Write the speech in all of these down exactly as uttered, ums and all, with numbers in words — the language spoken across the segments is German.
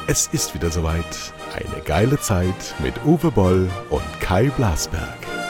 Es ist wieder soweit. Eine geile Zeit mit Uwe Boll und Kai Blasberg.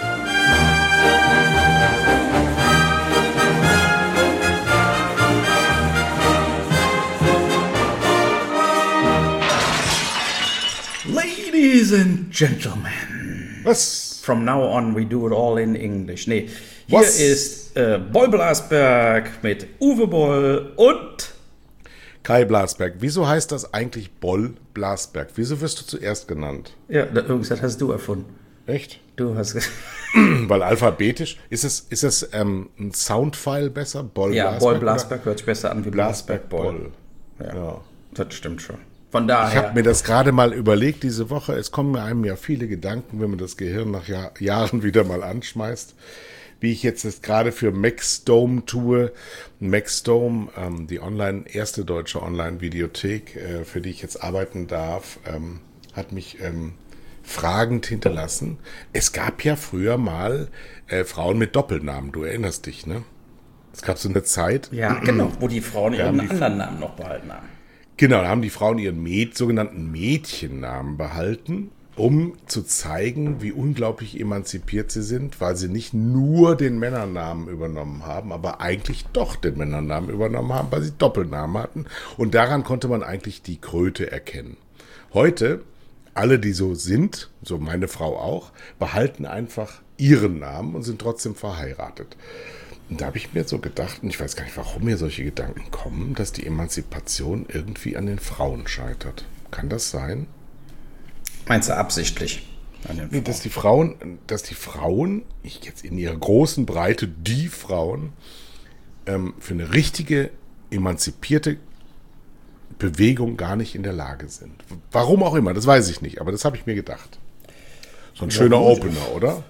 Ladies and Gentlemen. Was? From now on we do it all in English. Nee, hier Was? ist äh, Boll Blasberg mit Uwe Boll und... Kai Blasberg. Wieso heißt das eigentlich Boll Blasberg? Wieso wirst du zuerst genannt? Ja, das hast du erfunden. Echt? Du hast... Weil alphabetisch, ist es, ist es ähm, ein Soundfile besser? Boll ja, Blasberg, Boll oder? Blasberg hört sich besser an wie Blasberg Blasberg Boll. Boll. Ja, Ja. das stimmt schon. Von Ich daher... habe mir das gerade mal überlegt diese Woche. Es kommen mir einem ja viele Gedanken, wenn man das Gehirn nach Jahr, Jahren wieder mal anschmeißt. Wie ich jetzt das gerade für Maxdome tue. Maxdome, ähm, die online erste deutsche Online-Videothek, äh, für die ich jetzt arbeiten darf, ähm, hat mich ähm, fragend hinterlassen. Es gab ja früher mal äh, Frauen mit Doppelnamen. Du erinnerst dich, ne? Es gab so eine Zeit. ja, genau, wo die Frauen Ja, ihren die- anderen Namen noch behalten haben. Genau, da haben die Frauen ihren Mäd, sogenannten Mädchennamen behalten, um zu zeigen, wie unglaublich emanzipiert sie sind, weil sie nicht nur den Männernamen übernommen haben, aber eigentlich doch den Männernamen übernommen haben, weil sie Doppelnamen hatten. Und daran konnte man eigentlich die Kröte erkennen. Heute, alle, die so sind, so meine Frau auch, behalten einfach ihren Namen und sind trotzdem verheiratet. Und da habe ich mir so gedacht, und ich weiß gar nicht, warum mir solche Gedanken kommen, dass die Emanzipation irgendwie an den Frauen scheitert. Kann das sein? Meinst du absichtlich? An den Nee, Frauen? dass die Frauen, dass die Frauen, ich jetzt in ihrer großen Breite, die Frauen, ähm, für eine richtige, emanzipierte Bewegung gar nicht in der Lage sind. Warum auch immer, das weiß ich nicht, aber das habe ich mir gedacht. So ein schöner gut. Opener, oder?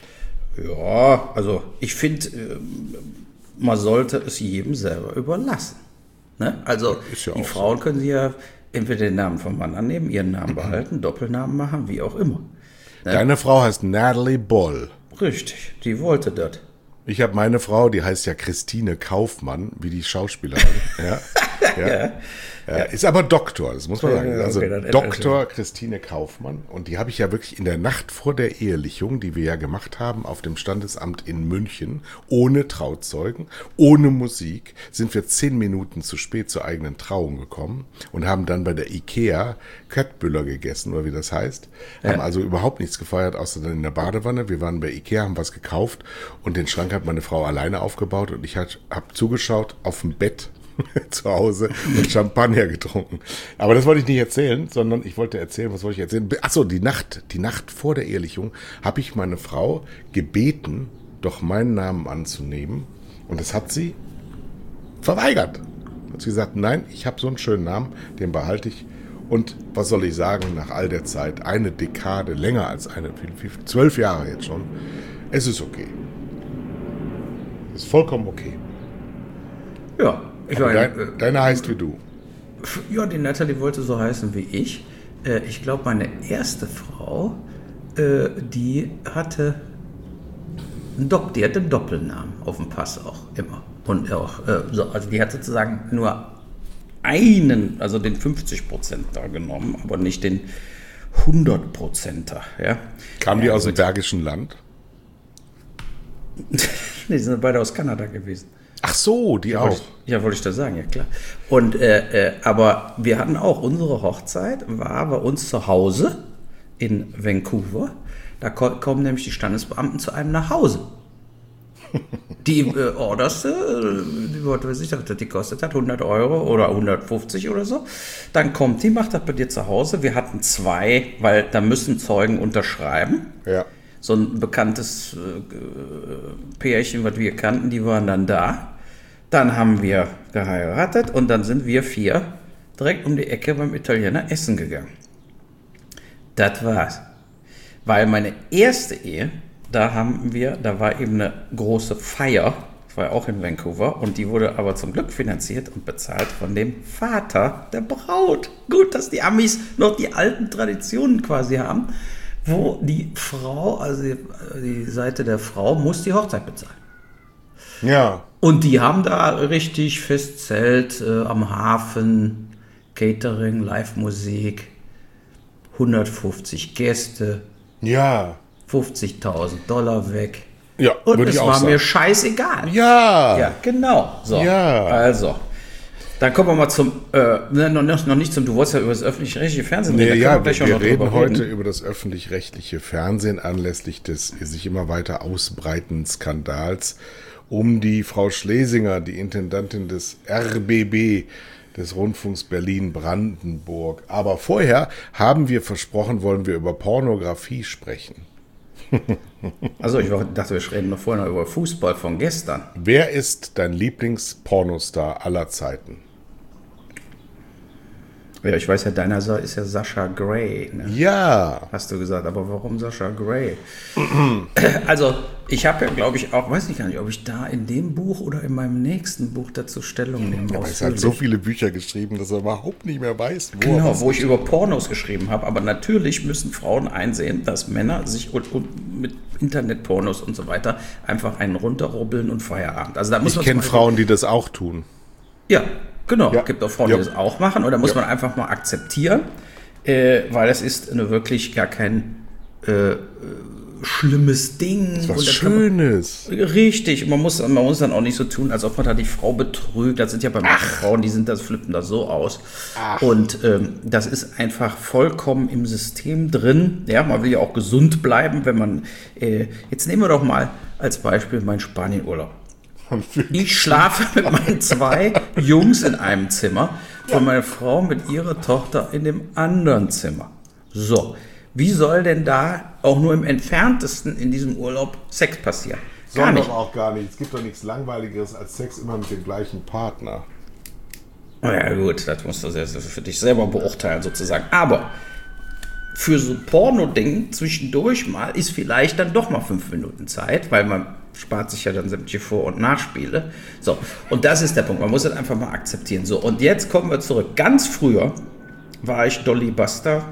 Ja, also ich finde, ähm, man sollte es jedem selber überlassen. Ne? Also Ist ja die auch Frauen können sich ja entweder den Namen vom Mann annehmen, ihren Namen behalten, Doppelnamen machen, wie auch immer. Deine Frau heißt Natalie Boll. Richtig, die wollte das. Ich habe meine Frau, die heißt ja Christine Kaufmann, wie die Schauspielerin. ja, ja. Ja, ist aber Doktor, das muss man Ja, sagen. ja, Also okay, dann- Doktor Christine Kaufmann. Und die habe ich ja wirklich in der Nacht vor der Ehelichung, die wir ja gemacht haben, auf dem Standesamt in München, ohne Trauzeugen, ohne Musik, sind wir zehn Minuten zu spät zur eigenen Trauung gekommen und haben dann bei der Ikea Köttbüller gegessen, oder wie das heißt. Haben also überhaupt nichts gefeiert, außer dann in der Badewanne. Wir waren bei Ikea, haben was gekauft und den Schrank hat meine Frau alleine aufgebaut und ich habe zugeschaut auf dem Bett zu Hause und Champagner getrunken. Aber das wollte ich nicht erzählen, sondern ich wollte erzählen, was wollte ich erzählen? Achso, die Nacht, die Nacht vor der Ehelichung habe ich meine Frau gebeten, doch meinen Namen anzunehmen. Und das hat sie verweigert. Hat sie gesagt, nein, ich habe so einen schönen Namen, den behalte ich. Und was soll ich sagen, nach all der Zeit, eine Dekade, länger als eine, wie- wie- zwölf Jahre jetzt schon, es ist okay. Es ist vollkommen okay. Ja, ich Aber meine, dein, deine heißt wie du. ja, die Natalie wollte so heißen wie ich. Äh, ich glaube, meine erste Frau, äh, die hatte einen Dopp, die hatte einen Doppelnamen auf dem Pass auch immer. Und auch, äh, so, also die hat sozusagen nur einen, also den fünfzig Prozent da genommen, aber nicht den hundert Prozenter. Ja? Kamen ja, die aus dem gut. Bergischen Land? Nee, die sind beide aus Kanada gewesen. Ach so, die Wollte auch. ich, ja, wollte ich da sagen, ja klar. Und, äh, äh, aber wir hatten auch, unsere Hochzeit war bei uns zu Hause in Vancouver. Da ko- kommen nämlich die Standesbeamten zu einem nach Hause. Die äh, Orders, äh, die, was weiß ich, das die kostet hat hundert Euro oder hundertfünfzig oder so. Dann kommt die, macht das bei dir zu Hause. Wir hatten zwei, weil da müssen Zeugen unterschreiben. Ja. So ein bekanntes äh, Pärchen, was wir kannten, die waren dann da. Dann haben wir geheiratet und dann sind wir vier direkt um die Ecke beim Italiener essen gegangen. Das war's. Weil meine erste Ehe, da haben wir, da war eben eine große Feier, das war ja auch in Vancouver, und die wurde aber zum Glück finanziert und bezahlt von dem Vater der Braut. Gut, dass die Amis noch die alten Traditionen quasi haben, wo die Frau, also die, die Seite der Frau, muss die Hochzeit bezahlen. Ja. Und die haben da richtig Festzelt äh, am Hafen, Catering, Live-Musik, hundertfünfzig Gäste, Ja. fünfzigtausend Dollar weg. Ja, Und würde es ich auch war sagen. mir scheißegal. Ja. Ja, genau. So. Ja. Also, dann kommen wir mal zum, äh, ne, noch, nicht- noch nicht zum, du wolltest ja über das öffentlich-rechtliche Fernsehen Nee, reden. da ja, können wir, gleich auch wir noch reden drüber heute über das öffentlich-rechtliche Fernsehen anlässlich des sich immer weiter ausbreitenden Skandals um die Frau Schlesinger, die Intendantin des R B B, des Rundfunks Berlin-Brandenburg. Aber vorher haben wir versprochen, wollen wir über Pornografie sprechen. Also, ich dachte, wir reden noch vorher noch über Fußball von gestern. Wer ist dein Lieblings-Pornostar aller Zeiten? Ja, ich weiß ja, deiner ist ja Sascha Grey, ne? Ja. Hast du gesagt, aber warum Sascha Grey? Also, ich habe ja, glaube ich, auch, weiß ich gar nicht, ob ich da in dem Buch oder in meinem nächsten Buch dazu Stellung nehmen Aber es hat so viele Bücher geschrieben, dass er überhaupt nicht mehr weiß, wo er Genau, was wo ich über Pornos geschrieben habe. Aber natürlich müssen Frauen einsehen, dass Männer sich und, und mit Internetpornos und so weiter einfach einen runterrubbeln und Feierabend. Also da muss Ich man kenne zum Beispiel- Frauen, die das auch tun. Ja, genau. Ja. Es gibt auch Frauen, Ja. die das auch machen. Und da muss Ja. man einfach mal akzeptieren, äh, weil es ist eine wirklich gar kein äh, äh, schlimmes Ding. Was Und da kann man- Schönes. Richtig, man muss, man muss dann auch nicht so tun, als ob man da die Frau betrügt. Das sind ja bei manchen Frauen, die sind das, flippen da so aus. Und ähm, das ist einfach vollkommen im System drin. Ja, man will ja auch gesund bleiben, wenn man, äh, jetzt nehmen wir doch mal als Beispiel meinen Spanienurlaub. Ich schlafe mit meinen zwei Jungs in einem Zimmer und meine Frau mit ihrer Tochter in dem anderen Zimmer. So, wie soll denn da auch nur im Entferntesten in diesem Urlaub Sex passieren? Gar Soll nicht. doch auch gar nicht. Es gibt doch nichts Langweiligeres als Sex immer mit dem gleichen Partner. Ja gut, das musst du sehr- für dich selber beurteilen sozusagen. Aber für so ein Porno-Ding zwischendurch mal ist vielleicht dann doch mal fünf Minuten Zeit, weil man spart sich ja dann sämtliche Vor- und Nachspiele. So, und das ist der Punkt. Man muss das einfach mal akzeptieren. So, und jetzt kommen wir zurück. Ganz früher war ich Dolly Buster.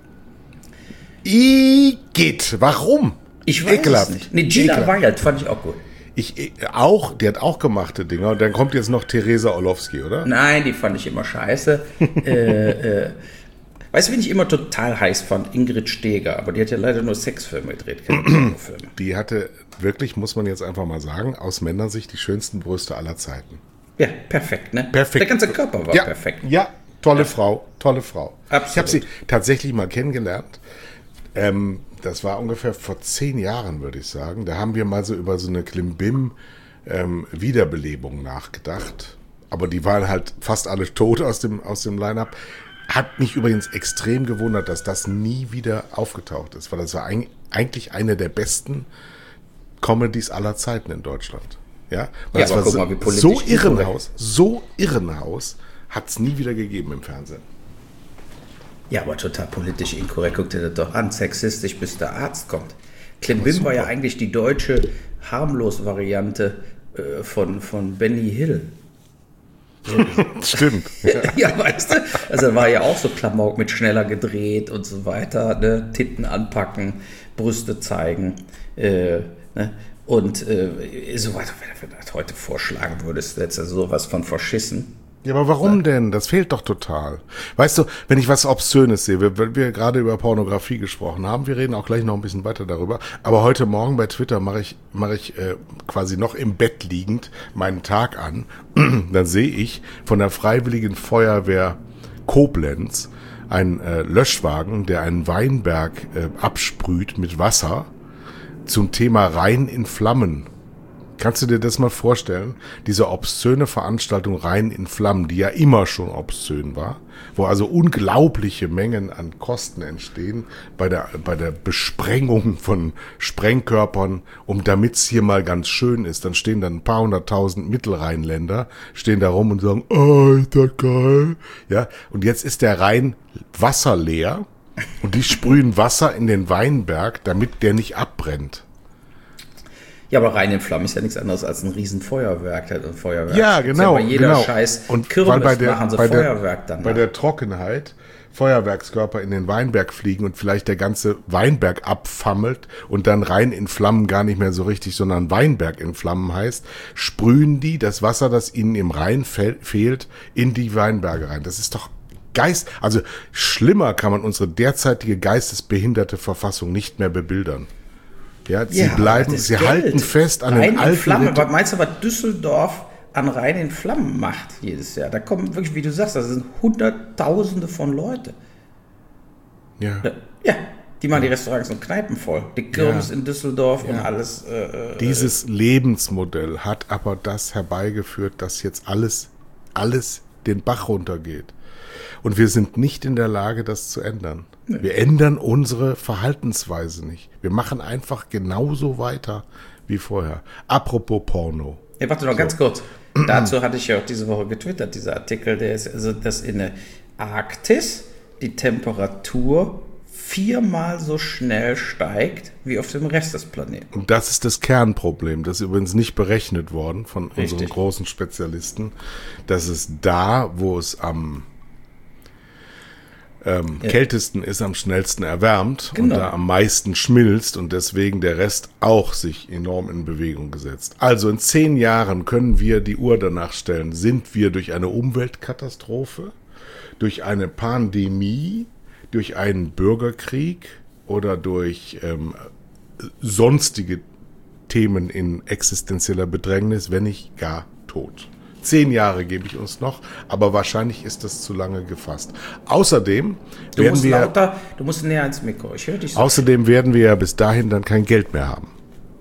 Igitt, warum? Ich weiß Ekelhaft. es nicht. Nee, Gina Ekelhaft. Wild fand ich auch gut. Ich, ich- auch, die hat auch gemachte Dinger. Und dann kommt jetzt noch Theresa Orlowski, oder? Nein, die fand ich immer scheiße. äh, äh, weißt du, wen ich immer total heiß fand? Ingrid Steeger. Aber die hat ja leider nur Sexfilme gedreht, keine Pornofilme. Die hatte wirklich, muss man jetzt einfach mal sagen, aus Männersicht die schönsten Brüste aller Zeiten. Ja, perfekt, ne? Perfekt. Der ganze Körper war ja, perfekt. Ja, tolle Frau, tolle Frau. Absolut. Ich habe sie tatsächlich mal kennengelernt. Ähm, das war ungefähr vor zehn Jahren, würde ich sagen. Da haben wir mal so über so eine Klimbim ähm, Wiederbelebung nachgedacht. Aber die waren halt fast alle tot aus dem, aus dem Line-Up. Hat mich übrigens extrem gewundert, dass das nie wieder aufgetaucht ist, weil das war ein, eigentlich eine der besten Comedies aller Zeiten in Deutschland. Ja, weil Ja, es aber war guck so, mal, wie politisch so inkorrekt. Irrenhaus, so Irrenhaus hat es nie wieder gegeben im Fernsehen. Ja, aber total politisch inkorrekt. Guck dir das doch an. Sexistisch, bis der Arzt kommt. Klimbim war ja eigentlich die deutsche Harmlos-Variante äh, von, von Benny Hill. Stimmt. Ja, weißt du? Also war ja auch so Klamauk mit schneller gedreht und so weiter. Ne? Titten anpacken, Brüste zeigen. Äh, ne? Und äh, so weiter. Wenn du das heute vorschlagen würdest, hättest du sowas von verschissen. Ja, aber warum denn? Das fehlt doch total. Weißt du, wenn ich was Obszönes sehe, weil wir gerade über Pornografie gesprochen haben, wir reden auch gleich noch ein bisschen weiter darüber, aber heute Morgen bei Twitter mache ich, mache ich äh, quasi noch im Bett liegend meinen Tag an, dann sehe ich von der Freiwilligen Feuerwehr Koblenz einen äh, Löschwagen, der einen Weinberg äh, absprüht mit Wasser zum Thema Rhein in Flammen. Kannst du dir das mal vorstellen? Diese obszöne Veranstaltung Rhein in Flammen, die ja immer schon obszön war, wo also unglaubliche Mengen an Kosten entstehen bei der, bei der Besprengung von Sprengkörpern, um damit's hier mal ganz schön ist. Dann stehen dann ein paar hunderttausend Mittelrheinländer, stehen da rum und sagen, oh, ist das geil. Ja, und jetzt ist der Rhein wasserleer und die sprühen Wasser in den Weinberg, damit der nicht abbrennt. Ja, aber Rhein in Flammen ist ja nichts anderes als ein Riesenfeuerwerk. Halt ein Feuerwerk. Ja, Gibt's genau. Ja bei jeder genau. scheiß Und Kirmes weil bei der, machen sie bei Feuerwerk der, dann. Bei der Trockenheit Feuerwerkskörper in den Weinberg fliegen und vielleicht der ganze Weinberg abfammelt und dann Rhein in Flammen gar nicht mehr so richtig, sondern Weinberg in Flammen heißt, sprühen die das Wasser, das ihnen im Rhein fe- fehlt, in die Weinberge rein. Das ist doch Geist, also schlimmer kann man unsere derzeitige geistesbehinderte Verfassung nicht mehr bebildern. Ja, sie Ja, bleiben, das sie Geld. halten fest an Rhein den in alten Flammen. Ritu- Was meinst du, was Düsseldorf an Rhein in Flammen macht jedes Jahr? Da kommen wirklich, wie du sagst, das sind Hunderttausende von Leute. Ja. Ja, die machen die Restaurants und Kneipen voll. Die Kirmes Ja. in Düsseldorf und Ja. alles. Äh, Dieses Lebensmodell hat aber das herbeigeführt, dass jetzt alles, alles den Bach runtergeht. Und wir sind nicht in der Lage, das zu ändern. Nee. Wir ändern unsere Verhaltensweise nicht. Wir machen einfach genauso weiter wie vorher. Apropos Porno. Ja, warte noch so. ganz kurz. Dazu hatte ich ja auch diese Woche getwittert, dieser Artikel, der ist, also, dass in der Arktis die Temperatur viermal so schnell steigt wie auf dem Rest des Planeten. Und das ist das Kernproblem. Das ist übrigens nicht berechnet worden von Richtig. unseren großen Spezialisten, dass es da, wo es am ähm, ja. kältesten ist, am schnellsten erwärmt genau. und da am meisten schmilzt und deswegen der Rest auch sich enorm in Bewegung gesetzt. Also in zehn Jahren können wir die Uhr danach stellen, sind wir durch eine Umweltkatastrophe, durch eine Pandemie, durch einen Bürgerkrieg oder durch ähm, sonstige Themen in existenzieller Bedrängnis, wenn nicht gar tot. Zehn Jahre gebe ich uns noch, aber wahrscheinlich ist das zu lange gefasst. Außerdem du werden musst wir, lauter, du musst näher ans Mikro. Ich höre dich so. Außerdem werden wir ja bis dahin dann kein Geld mehr haben.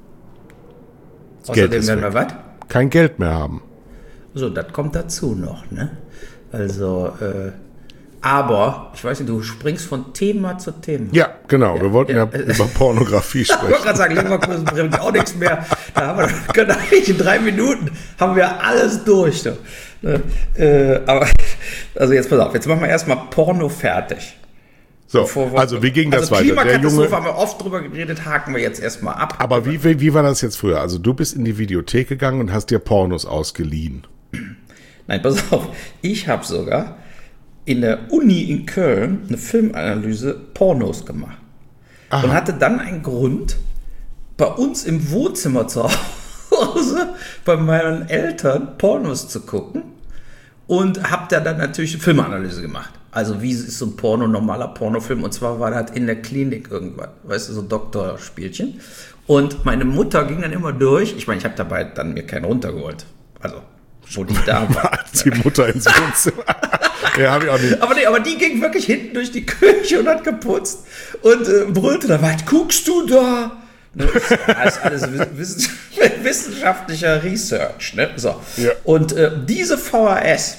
Das Außerdem Geld ist werden weg. wir was? Kein Geld mehr haben. So, das kommt dazu noch, ne? Also, äh, aber, ich weiß nicht, du springst von Thema zu Thema. Ja, genau. Ja, wir wollten ja, ja über Pornografie sprechen. Ich wollte gerade sagen, Leverkusen bringt auch nichts mehr. Da haben wir, können eigentlich in drei Minuten haben wir alles durch. Ne? Äh, aber, also jetzt pass auf, jetzt machen wir erstmal Porno fertig. So, wir, also wie ging das also weiter? Der Junge, haben wir oft drüber geredet, haken wir jetzt erstmal ab. Aber wie, wie, wie war das jetzt früher? Also du bist in die Videothek gegangen und hast dir Pornos ausgeliehen. Nein, pass auf, ich habe sogar in der Uni in Köln eine Filmanalyse Pornos gemacht. Aha. Und hatte dann einen Grund, bei uns im Wohnzimmer zu Hause, bei meinen Eltern Pornos zu gucken und habe da dann natürlich eine Filmanalyse gemacht. Also wie ist so ein Porno, normaler Pornofilm, und zwar war das in der Klinik irgendwann, weißt du, so Doktorspielchen. Und meine Mutter ging dann immer durch, ich meine, ich habe dabei dann mir keinen runtergeholt, also wo die da war. Die Mutter ins Wohnzimmer. Ja, hab ich auch nicht. Aber, nee, aber die ging wirklich hinten durch die Küche und hat geputzt und äh, brüllte da, was guckst du da? Ne? Das ist alles wiss- wissenschaftlicher Research. Ne? So. Ja. Und äh, diese V H S,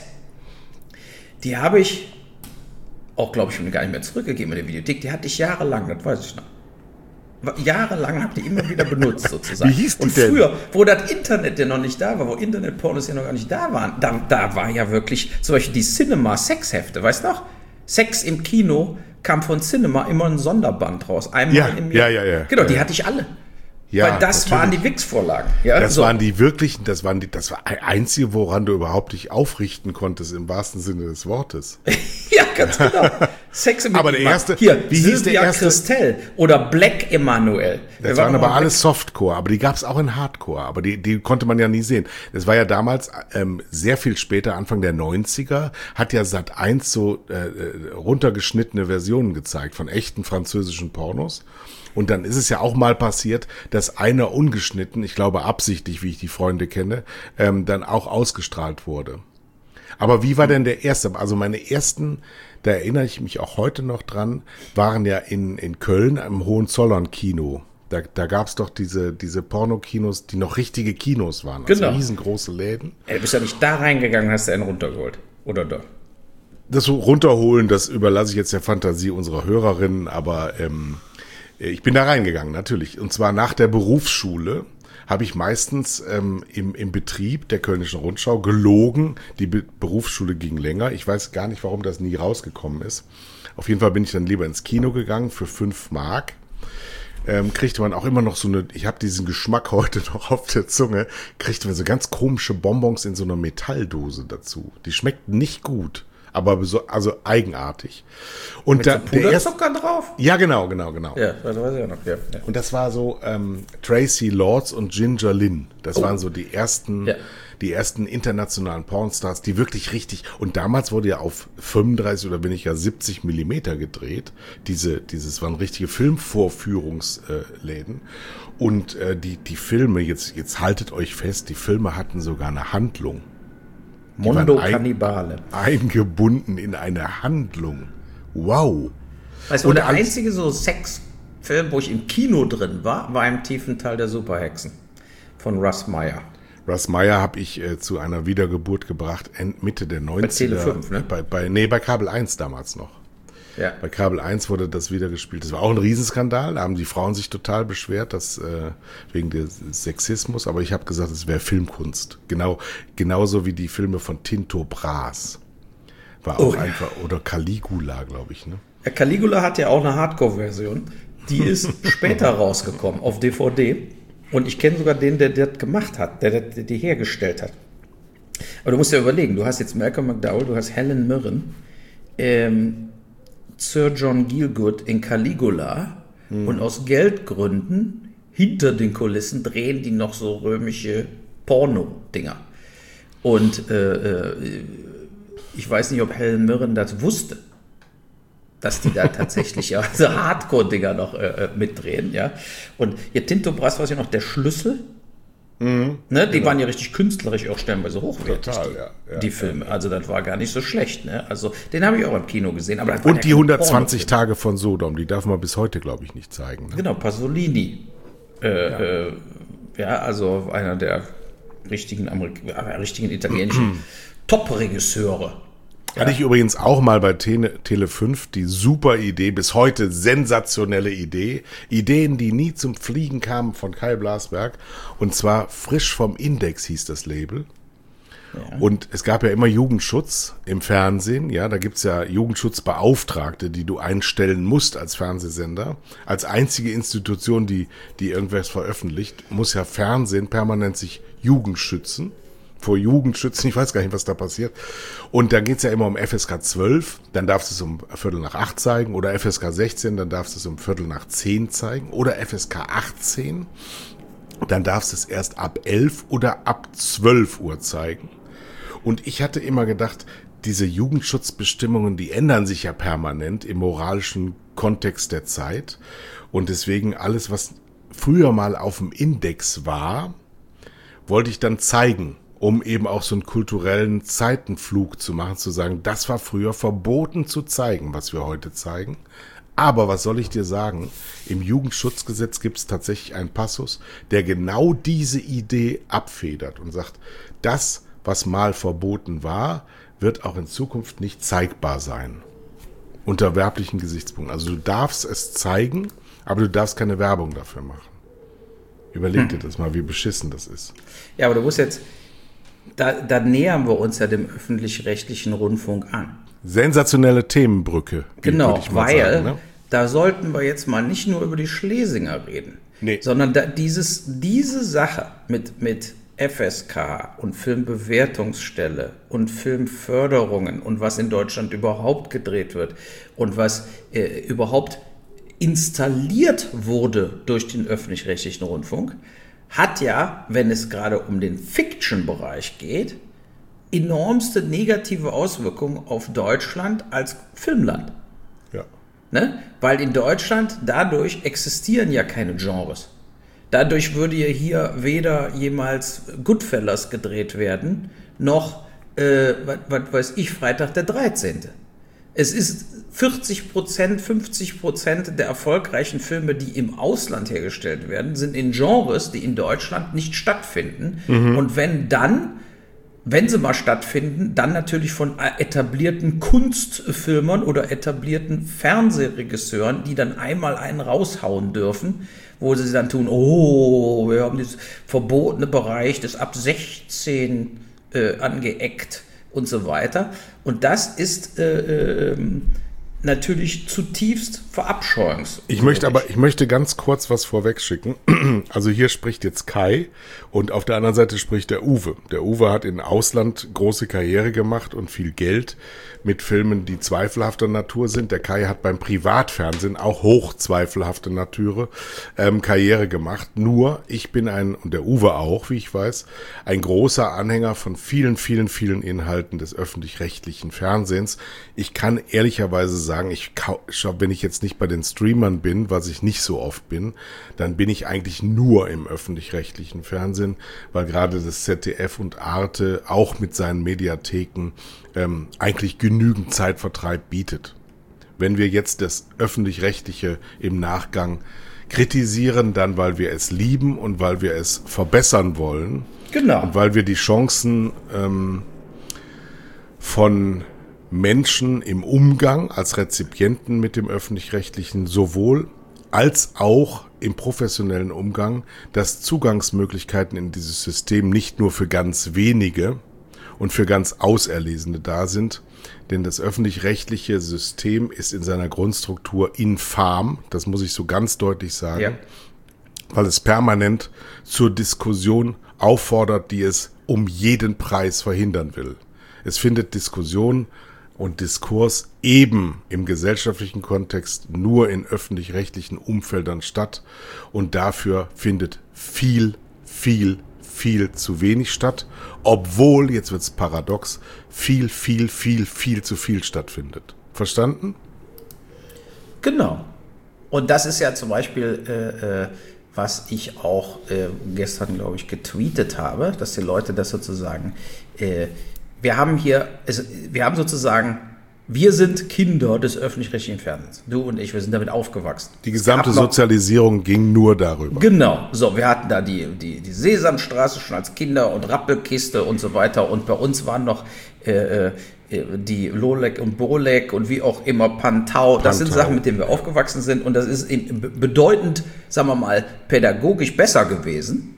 die habe ich auch, glaube ich, gar nicht mehr zurückgegeben in der Videothek. Die hatte ich jahrelang, das weiß ich noch. Jahrelang habe ich die immer wieder benutzt, sozusagen. Wie hieß die und denn? Früher, wo das Internet ja noch nicht da war, wo Internetpornos ja noch gar nicht da waren, da, da war ja wirklich zum Beispiel die Cinema-Sexhefte, weißt du noch? Sex im Kino kam von Cinema immer ein Sonderband raus. Einmal Ja, im Jahr. ja, ja, ja. Genau, die Ja. hatte ich alle. Ja, Weil das natürlich. waren die Wix-Vorlagen. Ja, Das so. waren die wirklichen, das waren die, das war ein einzige, woran du überhaupt dich aufrichten konntest, im wahrsten Sinne des Wortes. Ja, ganz genau. Sex im Aber der Kino. erste- Hier, wie hieß Sylvia der erste? Christel oder Black Emanuel. Das Wir waren aber mal alles Softcore, aber die gab es auch in Hardcore, aber die, die konnte man ja nie sehen. Das war ja damals ähm, sehr viel später, Anfang der neunziger, hat ja Sat eins so äh, runtergeschnittene Versionen gezeigt von echten französischen Pornos. Und dann ist es ja auch mal passiert, dass einer ungeschnitten, ich glaube absichtlich, wie ich die Freunde kenne, ähm, dann auch ausgestrahlt wurde. Aber wie war denn der erste? Also meine ersten, da erinnere ich mich auch heute noch dran, waren ja in, in Köln im Hohenzollern-Kino. Da, da gab es doch diese, diese Pornokinos, die noch richtige Kinos waren. Also Genau. riesengroße Läden. Ey, du bist ja nicht da reingegangen und hast dir einen runtergeholt. Oder da? Das so runterholen, das überlasse ich jetzt der Fantasie unserer Hörerinnen, aber ähm, ich bin da reingegangen, natürlich. Und zwar nach der Berufsschule habe ich meistens ähm, im, im Betrieb der Kölnischen Rundschau gelogen. Die Be- Berufsschule ging länger. Ich weiß gar nicht, warum das nie rausgekommen ist. Auf jeden Fall bin ich dann lieber ins Kino gegangen für fünf Mark. Ähm, kriegte man auch immer noch so eine, ich habe diesen Geschmack heute noch auf der Zunge, kriegte man so ganz komische Bonbons in so einer Metalldose dazu. Die schmeckten nicht gut. aber so, also eigenartig. Und Mit da, so der erste, Puderzucker drauf? ja, genau, genau, genau. Ja, das weiß ich auch noch. Ja, ja. Und das war so ähm, Tracy Lords und Ginger Lynn. Das Oh. waren so die ersten, Ja. die ersten internationalen Pornstars, die wirklich richtig. Und damals wurde ja auf fünfunddreißig oder bin ich ja siebzig Millimeter gedreht. Diese, dieses waren richtige Filmvorführungsläden. Und äh, die die Filme jetzt jetzt haltet euch fest, die Filme hatten sogar eine Handlung. Die Mondo waren ein- Cannibale. Eingebunden in eine Handlung. Wow. Weißt du, Und der als- einzige so Sexfilm, wo ich im Kino drin war, war im tiefen Teil der Superhexen von Russ Meyer. Russ Meyer habe ich äh, zu einer Wiedergeburt gebracht, End, Mitte der neunziger. Tele fünf, ne? Bei, bei, nee, bei Kabel eins damals noch. Ja. Bei Kabel eins wurde das wieder gespielt. Das war auch ein Riesenskandal. Da haben die Frauen sich total beschwert, dass, äh, wegen des Sexismus. Aber ich habe gesagt, es wäre Filmkunst. Genau, genauso wie die Filme von Tinto Brass. War auch Oh, ja. einfach, oder Caligula, glaube ich, ne? Ja, Caligula hat ja auch eine Hardcore-Version. Die ist später rausgekommen auf D V D. Und ich kenne sogar den, der das gemacht hat, der, der die hergestellt hat. Aber du musst ja überlegen, du hast jetzt Malcolm McDowell, du hast Helen Mirren, ähm, Sir John Gielgud in Caligula und aus Geldgründen hinter den Kulissen drehen die noch so römische Porno-Dinger. Und äh, äh, ich weiß nicht, ob Helen Mirren das wusste, dass die da tatsächlich ja so Hardcore-Dinger noch äh, mitdrehen, ja. Und ihr Tinto Brass war ja noch der Schlüssel. Mhm, Ne, die waren ja richtig künstlerisch auch stellenweise hochwertig, Total, die, ja, ja, die Filme. Also das war gar nicht so schlecht. Ne? Also den habe ich auch im Kino gesehen. Aber das waren Und ja die keine hundertzwanzig Pornofilme. Tage von Sodom, die darf man bis heute, glaube ich, nicht zeigen. Ne? Genau, Pasolini. Äh, ja. Äh, ja, also einer der richtigen, Amerik äh, richtigen italienischen Top-Regisseure. Hatte ich übrigens auch mal bei Tele, Tele fünf die super Idee, bis heute sensationelle Idee. Ideen, die nie zum Fliegen kamen von Kai Blasberg. Und zwar Frisch vom Index hieß das Label. Ja. Und es gab ja immer Jugendschutz im Fernsehen. Ja, da gibt's ja Jugendschutzbeauftragte, die du einstellen musst als Fernsehsender. Als einzige Institution, die, die irgendwas veröffentlicht, muss ja Fernsehen permanent sich Jugend schützen. Vor Jugendschützen, ich weiß gar nicht, was da passiert. Und da geht's ja immer um F S K zwölf, dann darfst du es um Viertel nach acht zeigen, oder F S K sechzehn, dann darfst du es um Viertel nach zehn zeigen, oder F S K achtzehn, dann darfst du es erst ab elf oder ab zwölf Uhr zeigen. Und ich hatte immer gedacht, diese Jugendschutzbestimmungen, die ändern sich ja permanent im moralischen Kontext der Zeit. Und deswegen alles, was früher mal auf dem Index war, wollte ich dann zeigen, um eben auch so einen kulturellen Zeitenflug zu machen, zu sagen, das war früher verboten zu zeigen, was wir heute zeigen. Aber was soll ich dir sagen, im Jugendschutzgesetz gibt es tatsächlich einen Passus, der genau diese Idee abfedert und sagt, das, was mal verboten war, wird auch in Zukunft nicht zeigbar sein. Unter werblichen Gesichtspunkten. Also du darfst es zeigen, aber du darfst keine Werbung dafür machen. Überleg dir das mal, wie beschissen das ist. Ja, aber du musst jetzt, da, da nähern wir uns ja dem öffentlich-rechtlichen Rundfunk an. Sensationelle Themenbrücke. Genau, würde ich mal weil sagen, ne? da sollten wir jetzt mal nicht nur über die Schlesinger reden, Nee. sondern da, dieses, diese Sache mit, mit F S K und Filmbewertungsstelle und Filmförderungen und was in Deutschland überhaupt gedreht wird und was äh, überhaupt installiert wurde durch den öffentlich-rechtlichen Rundfunk, hat ja, wenn es gerade um den Fiction-Bereich geht, enormste negative Auswirkungen auf Deutschland als Filmland. Ja. Ne? Weil in Deutschland dadurch existieren ja keine Genres. Dadurch würde ja hier weder jemals Goodfellas gedreht werden, noch, äh, was, was weiß ich, Freitag der dreizehnte Es ist vierzig Prozent, fünfzig Prozent der erfolgreichen Filme, die im Ausland hergestellt werden, sind in Genres, die in Deutschland nicht stattfinden. Mhm. Und wenn dann, wenn sie mal stattfinden, dann natürlich von etablierten Kunstfilmern oder etablierten Fernsehregisseuren, die dann einmal einen raushauen dürfen, wo sie dann tun, oh, wir haben das verbotene Bereich des ab sechzehn äh, angeeckt und so weiter. Und das ist äh, äh, natürlich zutiefst verabscheuungswürdig. Ich möchte aber, ich möchte ganz kurz was vorwegschicken. Also hier spricht jetzt Kai und auf der anderen Seite spricht der Uwe. Der Uwe hat im Ausland große Karriere gemacht und viel Geld mit Filmen, die zweifelhafter Natur sind. Der Kai hat beim Privatfernsehen auch hoch zweifelhafte Natur ähm, Karriere gemacht. Nur ich bin ein, und der Uwe auch, wie ich weiß, ein großer Anhänger von vielen, vielen, vielen Inhalten des öffentlich-rechtlichen Fernsehens. Ich kann ehrlicherweise sagen, ich, wenn ich jetzt nicht bei den Streamern bin, was ich nicht so oft bin, dann bin ich eigentlich nur im öffentlich-rechtlichen Fernsehen, weil gerade das Z D F und Arte auch mit seinen Mediatheken ähm, eigentlich genügend Zeitvertreib bietet. Wenn wir jetzt das öffentlich-rechtliche im Nachgang kritisieren, dann weil wir es lieben und weil wir es verbessern wollen. Genau. Und weil wir die Chancen ähm, von Menschen im Umgang als Rezipienten mit dem öffentlich-rechtlichen sowohl als auch im professionellen Umgang, dass Zugangsmöglichkeiten in dieses System nicht nur für ganz wenige und für ganz Auserlesene da sind, denn das öffentlich-rechtliche System ist in seiner Grundstruktur infam, das muss ich so ganz deutlich sagen, ja. Weil es permanent zur Diskussion auffordert, die es um jeden Preis verhindern will. Es findet Diskussion und Diskurs eben im gesellschaftlichen Kontext nur in öffentlich-rechtlichen Umfeldern statt und dafür findet viel, viel, viel zu wenig statt, obwohl, jetzt wird's paradox, viel, viel, viel, viel zu viel stattfindet. Verstanden? Genau. Und das ist ja zum Beispiel, äh, äh, was ich auch äh, gestern, glaube ich, getweetet habe, dass die Leute das sozusagen, äh, wir haben hier, also, wir haben sozusagen, wir sind Kinder des öffentlich-rechtlichen Fernsehens. Du und ich, wir sind damit aufgewachsen. Die gesamte Sozialisierung ging nur darüber. Genau. So, wir hatten da die, die, die Sesamstraße schon als Kinder und Rappelkiste und so weiter. Und bei uns waren noch äh, äh, die Lolek und Bolek und wie auch immer Pantau. Das Pantau. Sind Sachen, mit denen wir aufgewachsen sind. Und das ist in, bedeutend, sagen wir mal, pädagogisch besser gewesen,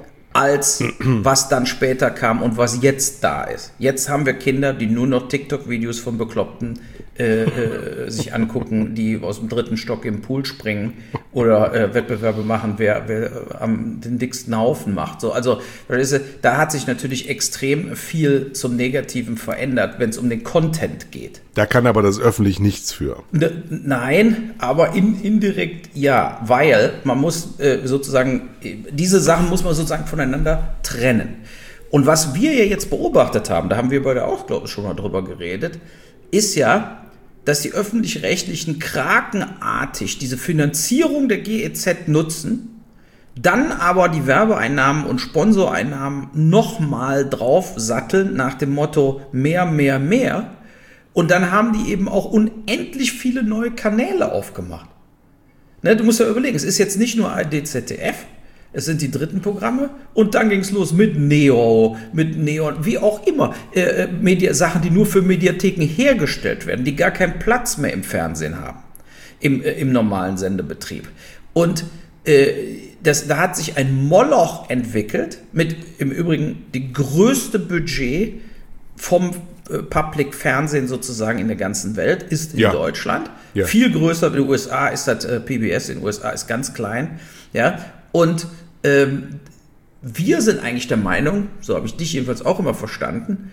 als was dann später kam und was jetzt da ist. Jetzt haben wir Kinder, die nur noch TikTok-Videos von Bekloppten äh, äh, sich angucken, die aus dem dritten Stock im Pool springen oder äh, Wettbewerbe machen, wer, wer am den dicksten Haufen macht. So, also da hat sich natürlich extrem viel zum Negativen verändert, wenn es um den Content geht. Da kann aber das öffentlich nichts für. Ne, nein, aber in, indirekt ja, weil man muss äh, sozusagen, diese Sachen muss man sozusagen voneinander trennen. Und was wir ja jetzt beobachtet haben, da haben wir beide auch, glaube ich, schon mal drüber geredet, ist ja, dass die Öffentlich-Rechtlichen krakenartig diese Finanzierung der G E Z nutzen, dann aber die Werbeeinnahmen und Sponsoreinnahmen nochmal drauf satteln nach dem Motto mehr, mehr, mehr. Und dann haben die eben auch unendlich viele neue Kanäle aufgemacht. Ne, du musst ja überlegen, es ist jetzt nicht nur A R D, Z D F, es sind die dritten Programme und dann ging es los mit Neo, mit Neon, wie auch immer. Äh, Media, Sachen, die nur für Mediatheken hergestellt werden, die gar keinen Platz mehr im Fernsehen haben, im, äh, im normalen Sendebetrieb. Und äh, das, da hat sich ein Moloch entwickelt, mit im Übrigen die größte Budget vom äh, Public Fernsehen sozusagen in der ganzen Welt, ist in ja. Deutschland. Ja. Viel größer, in den U S A ist das äh, P B S, in den U S A ist ganz klein. Ja, und ähm, wir sind eigentlich der Meinung, so habe ich dich jedenfalls auch immer verstanden,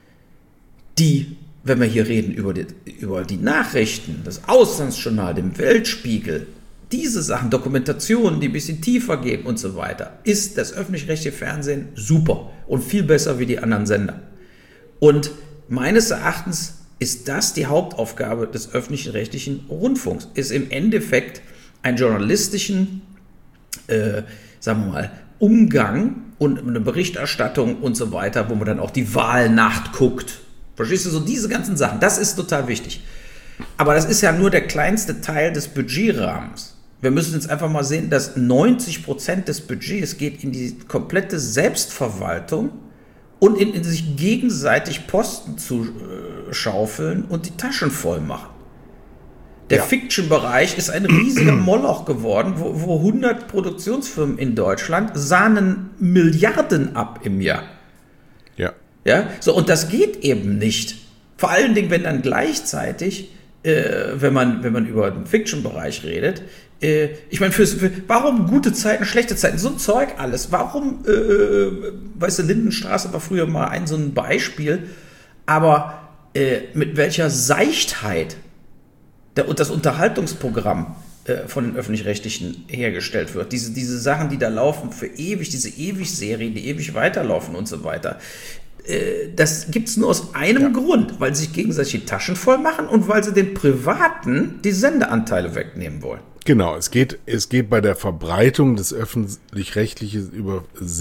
die, wenn wir hier reden über die, über die Nachrichten, das Auslandsjournal, den Weltspiegel, diese Sachen, Dokumentationen, die ein bisschen tiefer gehen und so weiter, ist das öffentlich-rechtliche Fernsehen super und viel besser wie die anderen Sender. Und meines Erachtens ist das die Hauptaufgabe des öffentlich-rechtlichen Rundfunks, ist im Endeffekt einen journalistischen, äh, sagen wir mal, Umgang und eine Berichterstattung und so weiter, wo man dann auch die Wahlnacht guckt. Verstehst du, so diese ganzen Sachen, das ist total wichtig. Aber das ist ja nur der kleinste Teil des Budgetrahmens. Wir müssen jetzt einfach mal sehen, dass neunzig Prozent des Budgets geht in die komplette Selbstverwaltung und in, in sich gegenseitig Posten zu äh, schaufeln und die Taschen voll machen. Der ja. Fiction-Bereich ist ein riesiger Moloch geworden, wo, wo hundert Produktionsfirmen in Deutschland sahnen Milliarden ab im Jahr. Ja. Ja, so, und das geht eben nicht. Vor allen Dingen, wenn dann gleichzeitig äh, wenn man, wenn man über den Fiction-Bereich redet. Äh, ich meine, für, für, warum gute Zeiten, schlechte Zeiten, so ein Zeug alles. Warum, äh, weißt du, Lindenstraße war früher mal ein so ein Beispiel, aber äh, mit welcher Seichtheit der, das Unterhaltungsprogramm äh, von den Öffentlich-Rechtlichen hergestellt wird. Diese, diese Sachen, die da laufen für ewig, diese Ewig-Serien, die ewig weiterlaufen und so weiter. Das gibt es nur aus einem ja. Grund, weil sie sich gegenseitig die Taschen voll machen und weil sie den Privaten die Sendeanteile wegnehmen wollen. Genau, es geht, es geht bei der Verbreitung des Öffentlich-Rechtlichen über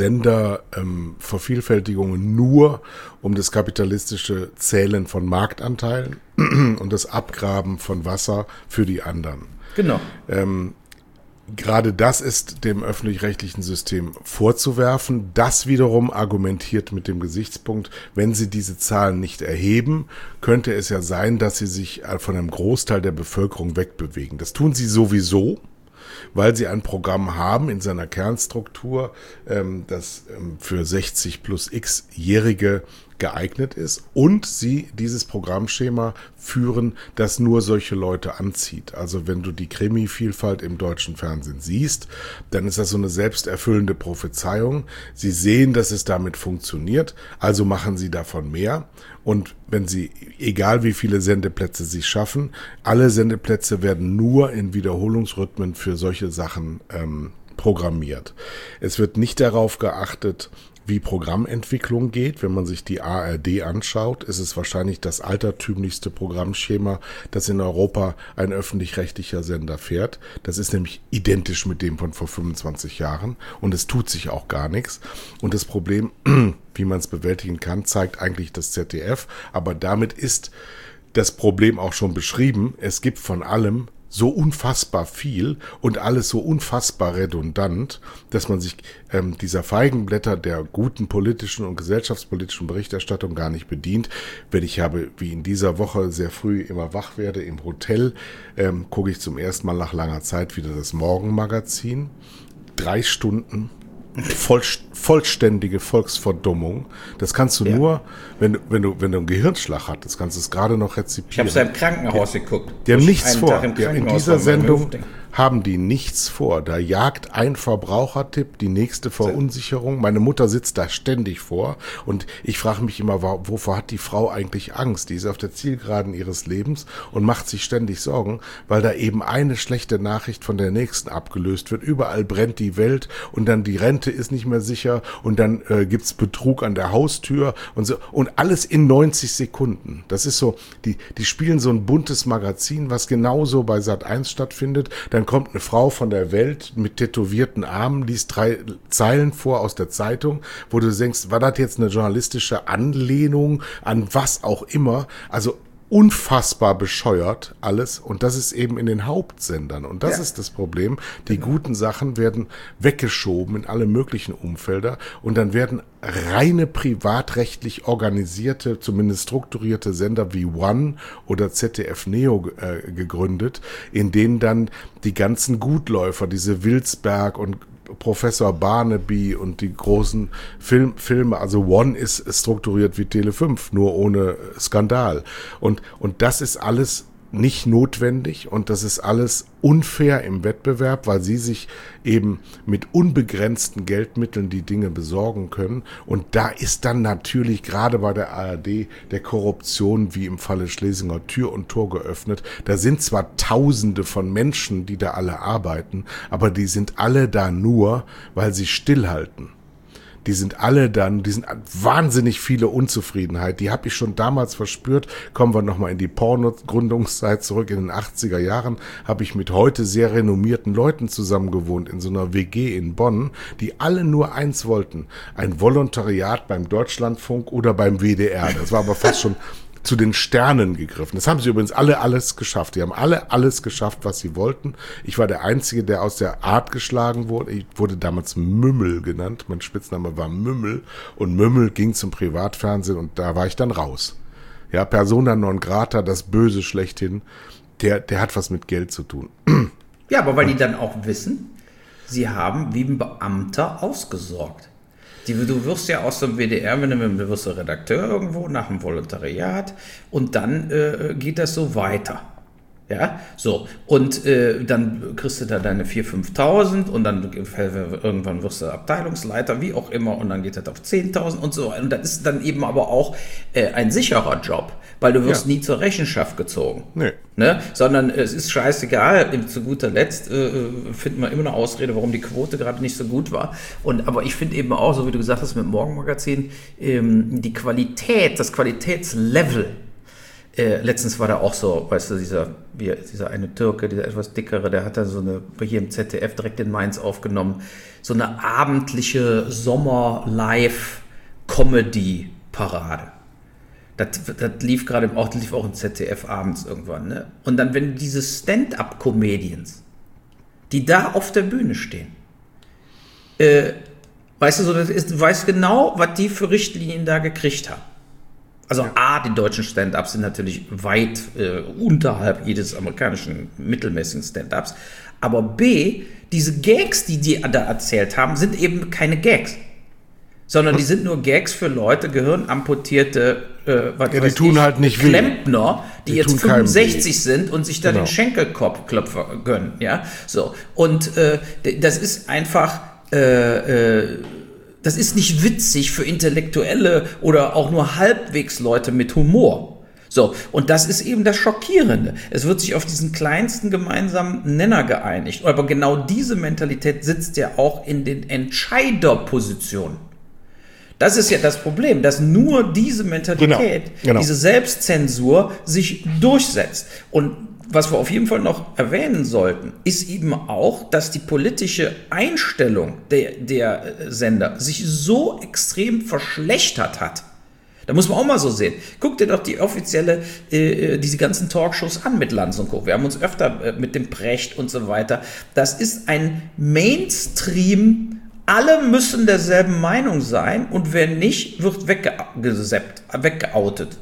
Sendervervielfältigungen ähm, nur um das kapitalistische Zählen von Marktanteilen und das Abgraben von Wasser für die anderen. Genau. Ähm, Gerade das ist dem öffentlich-rechtlichen System vorzuwerfen. Das wiederum argumentiert mit dem Gesichtspunkt, wenn sie diese Zahlen nicht erheben, könnte es ja sein, dass sie sich von einem Großteil der Bevölkerung wegbewegen. Das tun sie sowieso, weil sie ein Programm haben in seiner Kernstruktur, das für sechzig plus x-Jährige geeignet ist und sie dieses Programmschema führen, das nur solche Leute anzieht. Also wenn du die Krimi-Vielfalt im deutschen Fernsehen siehst, dann ist das so eine selbsterfüllende Prophezeiung. Sie sehen, dass es damit funktioniert, also machen sie davon mehr. Und wenn sie, egal wie viele Sendeplätze sie schaffen, alle Sendeplätze werden nur in Wiederholungsrhythmen für solche Sachen ähm, programmiert. Es wird nicht darauf geachtet, wie Programmentwicklung geht. Wenn man sich die A R D anschaut, ist es wahrscheinlich das altertümlichste Programmschema, das in Europa ein öffentlich-rechtlicher Sender fährt. Das ist nämlich identisch mit dem von vor fünfundzwanzig Jahren und es tut sich auch gar nichts. Und das Problem, wie man es bewältigen kann, zeigt eigentlich das Z D F, aber damit ist das Problem auch schon beschrieben. Es gibt von allem so unfassbar viel und alles so unfassbar redundant, dass man sich ähm, dieser Feigenblätter der guten politischen und gesellschaftspolitischen Berichterstattung gar nicht bedient. Wenn ich habe, wie in dieser Woche sehr früh immer wach werde im Hotel, ähm, gucke ich zum ersten Mal nach langer Zeit wieder das Morgenmagazin. Drei Stunden Voll, vollständige Volksverdummung. Das kannst du ja. nur, wenn du, wenn du, wenn du einen Gehirnschlag hattest, kannst du es gerade noch rezipieren. Ich habe es ja im Krankenhaus ja. geguckt. Die haben nichts vor. Ja, in dieser Sendung haben die nichts vor. Da jagt ein Verbrauchertipp die nächste Verunsicherung. Meine Mutter sitzt da ständig vor und ich frage mich immer, wovor hat die Frau eigentlich Angst? Die ist auf der Zielgeraden ihres Lebens und macht sich ständig Sorgen, weil da eben eine schlechte Nachricht von der nächsten abgelöst wird. Überall brennt die Welt und dann die Rente ist nicht mehr sicher und dann äh, gibt's Betrug an der Haustür und so und alles in neunzig Sekunden. Das ist so, die die spielen so ein buntes Magazin, was genauso bei Sat eins stattfindet. Dann kommt eine Frau von der Welt mit tätowierten Armen, liest drei Zeilen vor aus der Zeitung, wo du denkst, war das jetzt eine journalistische Anlehnung an was auch immer? Also unfassbar bescheuert alles und das ist eben in den Hauptsendern und das ja. ist das Problem. Die genau. guten Sachen werden weggeschoben in alle möglichen Umfelder und dann werden reine privatrechtlich organisierte, zumindest strukturierte Sender wie One oder Z D F Neo äh, gegründet, in denen dann die ganzen Gutläufer, diese Wilsberg und Professor Barnaby und die großen Film, Filme, also One ist strukturiert wie Tele fünf, nur ohne Skandal. Und, und das ist alles nicht notwendig und das ist alles unfair im Wettbewerb, weil sie sich eben mit unbegrenzten Geldmitteln die Dinge besorgen können. Und da ist dann natürlich gerade bei der A R D der Korruption wie im Falle Schlesinger Tür und Tor geöffnet. Da sind zwar Tausende von Menschen, die da alle arbeiten, aber die sind alle da nur, weil sie stillhalten. Die sind alle dann, die sind wahnsinnig viele Unzufriedenheit. Die habe ich schon damals verspürt. Kommen wir nochmal in die Porno-Gründungszeit zurück. In den achtziger Jahren habe ich mit heute sehr renommierten Leuten zusammengewohnt in so einer W G in Bonn, die alle nur eins wollten. Ein Volontariat beim Deutschlandfunk oder beim W D R. Das war aber fast schon zu den Sternen gegriffen. Das haben sie übrigens alle alles geschafft. Die haben alle alles geschafft, was sie wollten. Ich war der Einzige, der aus der Art geschlagen wurde. Ich wurde damals Mümmel genannt. Mein Spitzname war Mümmel. Und Mümmel ging zum Privatfernsehen und da war ich dann raus. Ja, Persona non grata, das Böse schlechthin. Der, der hat was mit Geld zu tun. Ja, aber weil die dann auch wissen, sie haben wie ein Beamter ausgesorgt. Die, du wirst ja aus dem W D R, wenn du, du wirst du Redakteur irgendwo nach dem Volontariat und dann äh, geht das so weiter. Ja, so. Und äh, dann kriegst du da deine viertausend, fünftausend und dann irgendwann wirst du Abteilungsleiter, wie auch immer, und dann geht das auf zehntausend und so. Und das ist dann eben aber auch äh, ein sicherer Job, weil du wirst ja. nie zur Rechenschaft gezogen. Nee. Ne? Sondern es ist scheißegal. Zu guter Letzt äh, finden wir immer eine Ausrede, warum die Quote gerade nicht so gut war. Und aber ich finde eben auch, so wie du gesagt hast mit dem Morgenmagazin, ähm, die Qualität, das Qualitätslevel. Äh, letztens war da auch so, weißt du, dieser, wie, dieser eine Türke, dieser etwas dickere, der hat da so eine, hier im Z D F direkt in Mainz aufgenommen, so eine abendliche Sommer-Live-Comedy-Parade. Das, das lief gerade auch, lief auch im Z D F abends irgendwann, ne? Und dann, wenn diese Stand-up-Comedians, die da auf der Bühne stehen, äh, weißt du, so, das ist, du weißt genau, was die für Richtlinien da gekriegt haben. Also ja. A, die deutschen Stand-Ups sind natürlich weit äh, unterhalb jedes amerikanischen mittelmäßigen Stand-Ups. Aber B, diese Gags, die die da erzählt haben, sind eben keine Gags. Sondern die sind nur Gags für Leute, gehirnamputierte äh, was ja, die tun ich, halt nicht Klempner, die, die jetzt fünfundsechzig sind und sich da genau. den Schenkelklopfer gönnen. Ja? So. Und äh, das ist einfach... Äh, äh, Das ist nicht witzig für Intellektuelle oder auch nur halbwegs Leute mit Humor. So, und das ist eben das Schockierende. Es wird sich auf diesen kleinsten gemeinsamen Nenner geeinigt. Aber genau diese Mentalität sitzt ja auch in den Entscheiderpositionen. Das ist ja das Problem, dass nur diese Mentalität, genau, genau. diese Selbstzensur sich durchsetzt. Und was wir auf jeden Fall noch erwähnen sollten, ist eben auch, dass die politische Einstellung der, der Sender sich so extrem verschlechtert hat. Da muss man auch mal so sehen. Guck dir doch die offizielle, äh, diese ganzen Talkshows an mit Lanz und Co. Wir haben uns öfter äh, mit dem Brecht und so weiter. Das ist ein Mainstream, alle müssen derselben Meinung sein und wer nicht, wird weggeseppt, weggeoutet.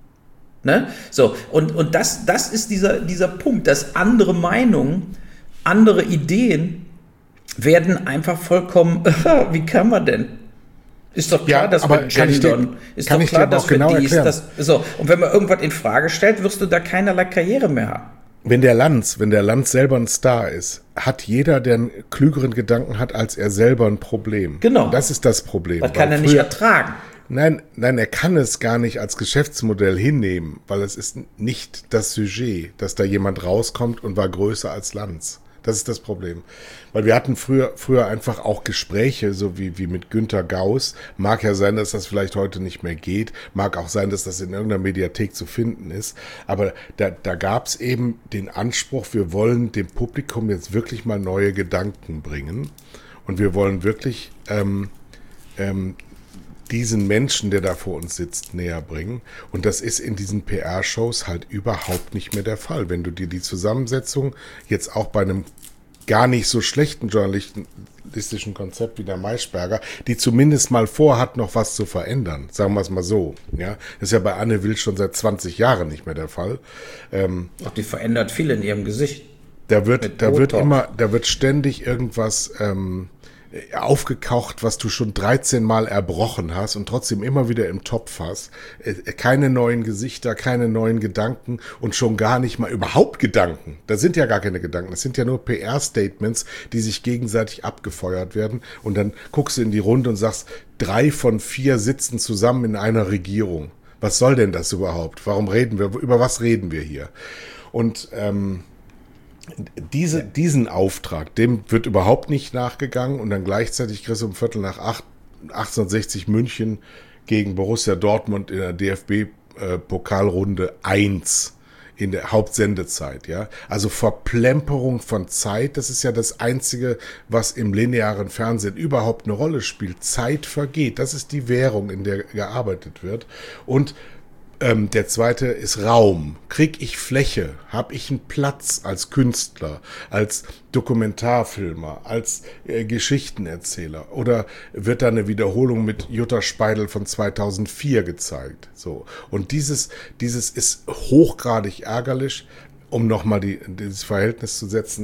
Ne? So, und, und das, das ist dieser, dieser Punkt, dass andere Meinungen, andere Ideen werden einfach vollkommen, wie kann man denn? Ist doch klar, ja, dass wir gendern. Ist doch klar, dass wir genau dies, das, so. Und wenn man irgendwas in Frage stellt, wirst du da keinerlei Karriere mehr haben. Wenn der Lanz, wenn der Lanz selber ein Star ist, hat jeder, der einen klügeren Gedanken hat als er selber, ein Problem. Genau. Das ist das Problem. Das kann er nicht ertragen. Nein, nein, er kann es gar nicht als Geschäftsmodell hinnehmen, weil es ist nicht das Sujet, dass da jemand rauskommt und war größer als Lanz. Das ist das Problem. Weil wir hatten früher, früher einfach auch Gespräche, so wie, wie mit Günter Gauss. Mag ja sein, dass das vielleicht heute nicht mehr geht. Mag auch sein, dass das in irgendeiner Mediathek zu finden ist. Aber da, da gab es eben den Anspruch, wir wollen dem Publikum jetzt wirklich mal neue Gedanken bringen. Und wir wollen wirklich, ähm, ähm, diesen Menschen, der da vor uns sitzt, näher bringen. Und das ist in diesen P R-Shows halt überhaupt nicht mehr der Fall. Wenn du dir die Zusammensetzung jetzt auch bei einem gar nicht so schlechten journalistischen Konzept wie der Maischberger, die zumindest mal vorhat, noch was zu verändern, sagen wir es mal so. Ja, das ist ja bei Anne Will schon seit zwanzig Jahren nicht mehr der Fall. Ähm, Ach, die verändert viel in ihrem Gesicht. Da wird, da wird immer, da wird ständig irgendwas ähm, aufgekocht, was du schon dreizehn Mal erbrochen hast und trotzdem immer wieder im Topf hast. Keine neuen Gesichter, keine neuen Gedanken und schon gar nicht mal überhaupt Gedanken. Das sind ja gar keine Gedanken, das sind ja nur P R-Statements, die sich gegenseitig abgefeuert werden und dann guckst du in die Runde und sagst, drei von vier sitzen zusammen in einer Regierung. Was soll denn das überhaupt? Warum reden wir, über was reden wir hier? Und ähm, Diese, ja. diesen Auftrag, dem wird überhaupt nicht nachgegangen und dann gleichzeitig kriegst du um Viertel nach acht, achtzehnhundertsechzig München gegen Borussia Dortmund in der D F B-Pokalrunde eins in der Hauptsendezeit, ja. Also Verplemperung von Zeit, das ist ja das Einzige, was im linearen Fernsehen überhaupt eine Rolle spielt. Zeit vergeht, das ist die Währung, in der gearbeitet wird. Und Ähm, der zweite ist Raum. Krieg ich Fläche? Hab ich einen Platz als Künstler, als Dokumentarfilmer, als äh, Geschichtenerzähler? Oder wird da eine Wiederholung mit Jutta Speidel von zweitausendvier gezeigt? So. Und dieses, dieses ist hochgradig ärgerlich, um nochmal die, dieses Verhältnis zu setzen.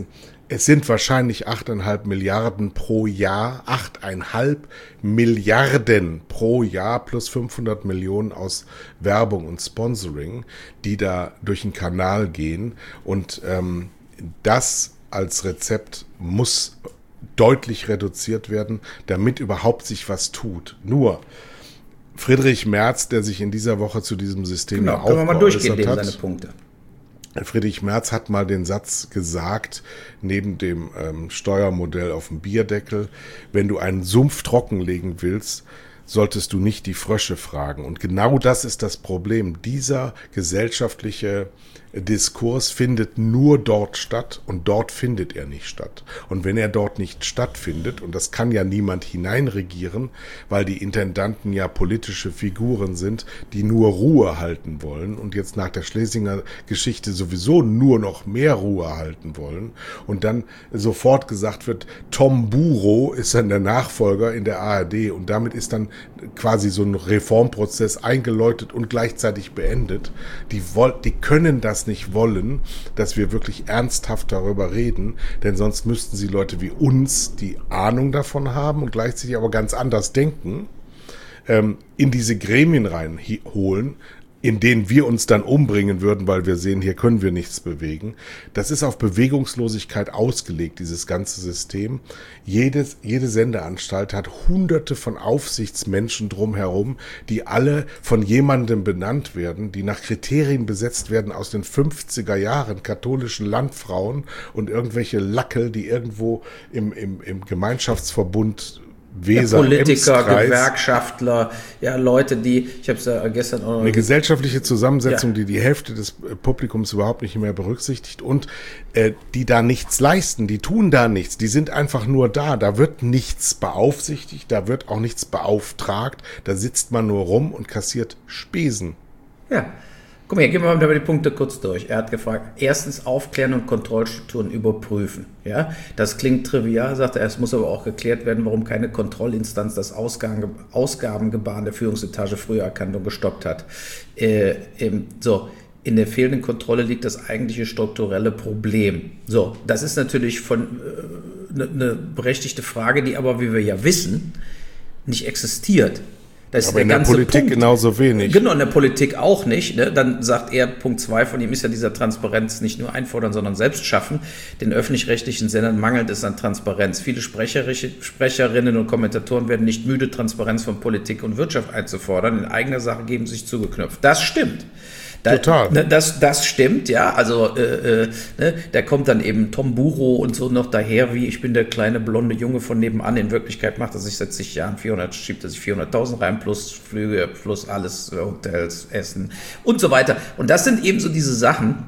Es sind wahrscheinlich achteinhalb Milliarden pro Jahr, achteinhalb Milliarden pro Jahr plus fünfhundert Millionen aus Werbung und Sponsoring, die da durch den Kanal gehen. Und ähm, das als Rezept muss deutlich reduziert werden, damit überhaupt sich was tut. Nur Friedrich Merz, der sich in dieser Woche zu diesem System genau, auch können wir mal durchgehen, geäußert hat, seine Punkte. Friedrich Merz hat mal den Satz gesagt, neben dem ähm, Steuermodell auf dem Bierdeckel: Wenn du einen Sumpf trockenlegen willst, solltest du nicht die Frösche fragen. Und genau das ist das Problem. Dieser gesellschaftliche Diskurs findet nur dort statt und dort findet er nicht statt. Und wenn er dort nicht stattfindet, und das kann ja niemand hineinregieren, weil die Intendanten ja politische Figuren sind, die nur Ruhe halten wollen und jetzt nach der Schlesinger Geschichte sowieso nur noch mehr Ruhe halten wollen und dann sofort gesagt wird, Tom Buro ist dann der Nachfolger in der A R D und damit ist dann quasi so ein Reformprozess eingeläutet und gleichzeitig beendet. Die, woll- die können das nicht wollen, dass wir wirklich ernsthaft darüber reden, denn sonst müssten sie Leute wie uns, die Ahnung davon haben und gleichzeitig aber ganz anders denken, ähm, in diese Gremien reinholen, in denen wir uns dann umbringen würden, weil wir sehen, hier können wir nichts bewegen. Das ist auf Bewegungslosigkeit ausgelegt, dieses ganze System. Jedes, jede Sendeanstalt hat hunderte von Aufsichtsmenschen drumherum, die alle von jemandem benannt werden, die nach Kriterien besetzt werden aus den fünfziger Jahren, katholischen Landfrauen und irgendwelche Lackel, die irgendwo im, im, im Gemeinschaftsverbund Weser, ja, Politiker, Emskreis. Gewerkschaftler, ja, Leute, die, ich habe es ja gestern auch noch eine gesellschaftliche Zusammensetzung, ja. die die Hälfte des Publikums überhaupt nicht mehr berücksichtigt und äh, die da nichts leisten, die tun da nichts, die sind einfach nur da, da wird nichts beaufsichtigt, da wird auch nichts beauftragt, da sitzt man nur rum und kassiert Spesen. Ja. Guck mal, hier gehen wir mal die Punkte kurz durch. Er hat gefragt, erstens aufklären und Kontrollstrukturen überprüfen. Ja, das klingt trivial, sagt er, es muss aber auch geklärt werden, warum keine Kontrollinstanz das Ausgaben, Ausgabengebaren der Führungsetage früher erkannt und gestoppt hat. Äh, ähm, so, in der fehlenden Kontrolle liegt das eigentliche strukturelle Problem. So, das ist natürlich von eine äh, ne berechtigte Frage, die aber, wie wir ja wissen, nicht existiert. Das aber ist in der der ganze Politik Punkt. Genauso wenig. Genau, in der Politik auch nicht. Ne? Dann sagt er, Punkt zwei von ihm ist ja dieser Transparenz nicht nur einfordern, sondern selbst schaffen. Den öffentlich-rechtlichen Sendern mangelt es an Transparenz. Viele Sprecherinnen und Kommentatoren werden nicht müde, Transparenz von Politik und Wirtschaft einzufordern. In eigener Sache geben sich zugeknöpft. Das stimmt. Da, Total. Ne, das, das stimmt, ja. Also äh, äh, ne, da kommt dann eben Tom Buro und so noch daher, wie ich bin der kleine blonde Junge von nebenan. In Wirklichkeit macht er sich seit zig Jahren vierhundert, schiebt er sich vierhunderttausend rein, plus Flüge, plus alles, äh, Hotels, Essen und so weiter. Und das sind eben so diese Sachen,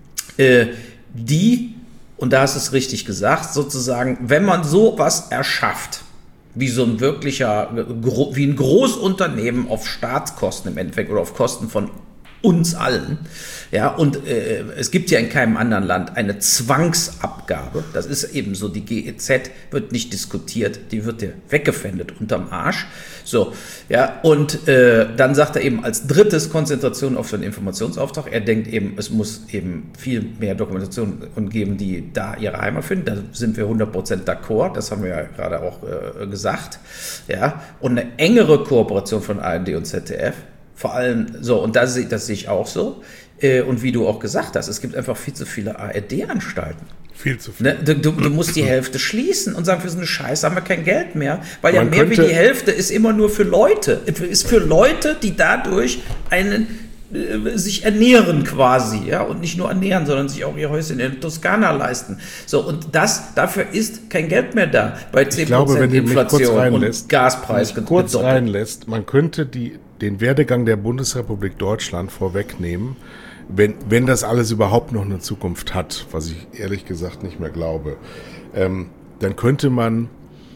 äh, die, und da hast du es richtig gesagt, sozusagen, wenn man sowas erschafft, wie so ein wirklicher, wie ein Großunternehmen auf Staatskosten im Endeffekt oder auf Kosten von uns allen, ja, und äh, es gibt ja in keinem anderen Land eine Zwangsabgabe, das ist eben so, die G E Z wird nicht diskutiert, die wird dir weggefändet unterm Arsch, so, ja, und äh, dann sagt er eben als drittes Konzentration auf den Informationsauftrag, er denkt eben, es muss eben viel mehr Dokumentation geben, die da ihre Heimat finden, da sind wir hundert Prozent d'accord, das haben wir ja gerade auch äh, gesagt, ja, und eine engere Kooperation von A R D und Z D F. Vor allem, so, und das, das sehe ich auch so. Äh, und wie du auch gesagt hast, es gibt einfach viel zu viele A R D-Anstalten. Viel zu viel. Ne? Du, du, du musst die Hälfte schließen und sagen, für so eine Scheiße haben wir kein Geld mehr. Weil Man ja mehr wie die Hälfte ist immer nur für Leute. Ist für Leute, die dadurch einen äh, sich ernähren quasi, ja, und nicht nur ernähren, sondern sich auch ihr Häuschen in Toskana leisten. So, und das, dafür ist kein Geld mehr da. Bei zehn Prozent ich glaube, wenn Inflation und Gaspreis kurz gedoppelt. reinlässt, man könnte die den Werdegang der Bundesrepublik Deutschland vorwegnehmen, wenn, wenn das alles überhaupt noch eine Zukunft hat, was ich ehrlich gesagt nicht mehr glaube, ähm, dann könnte man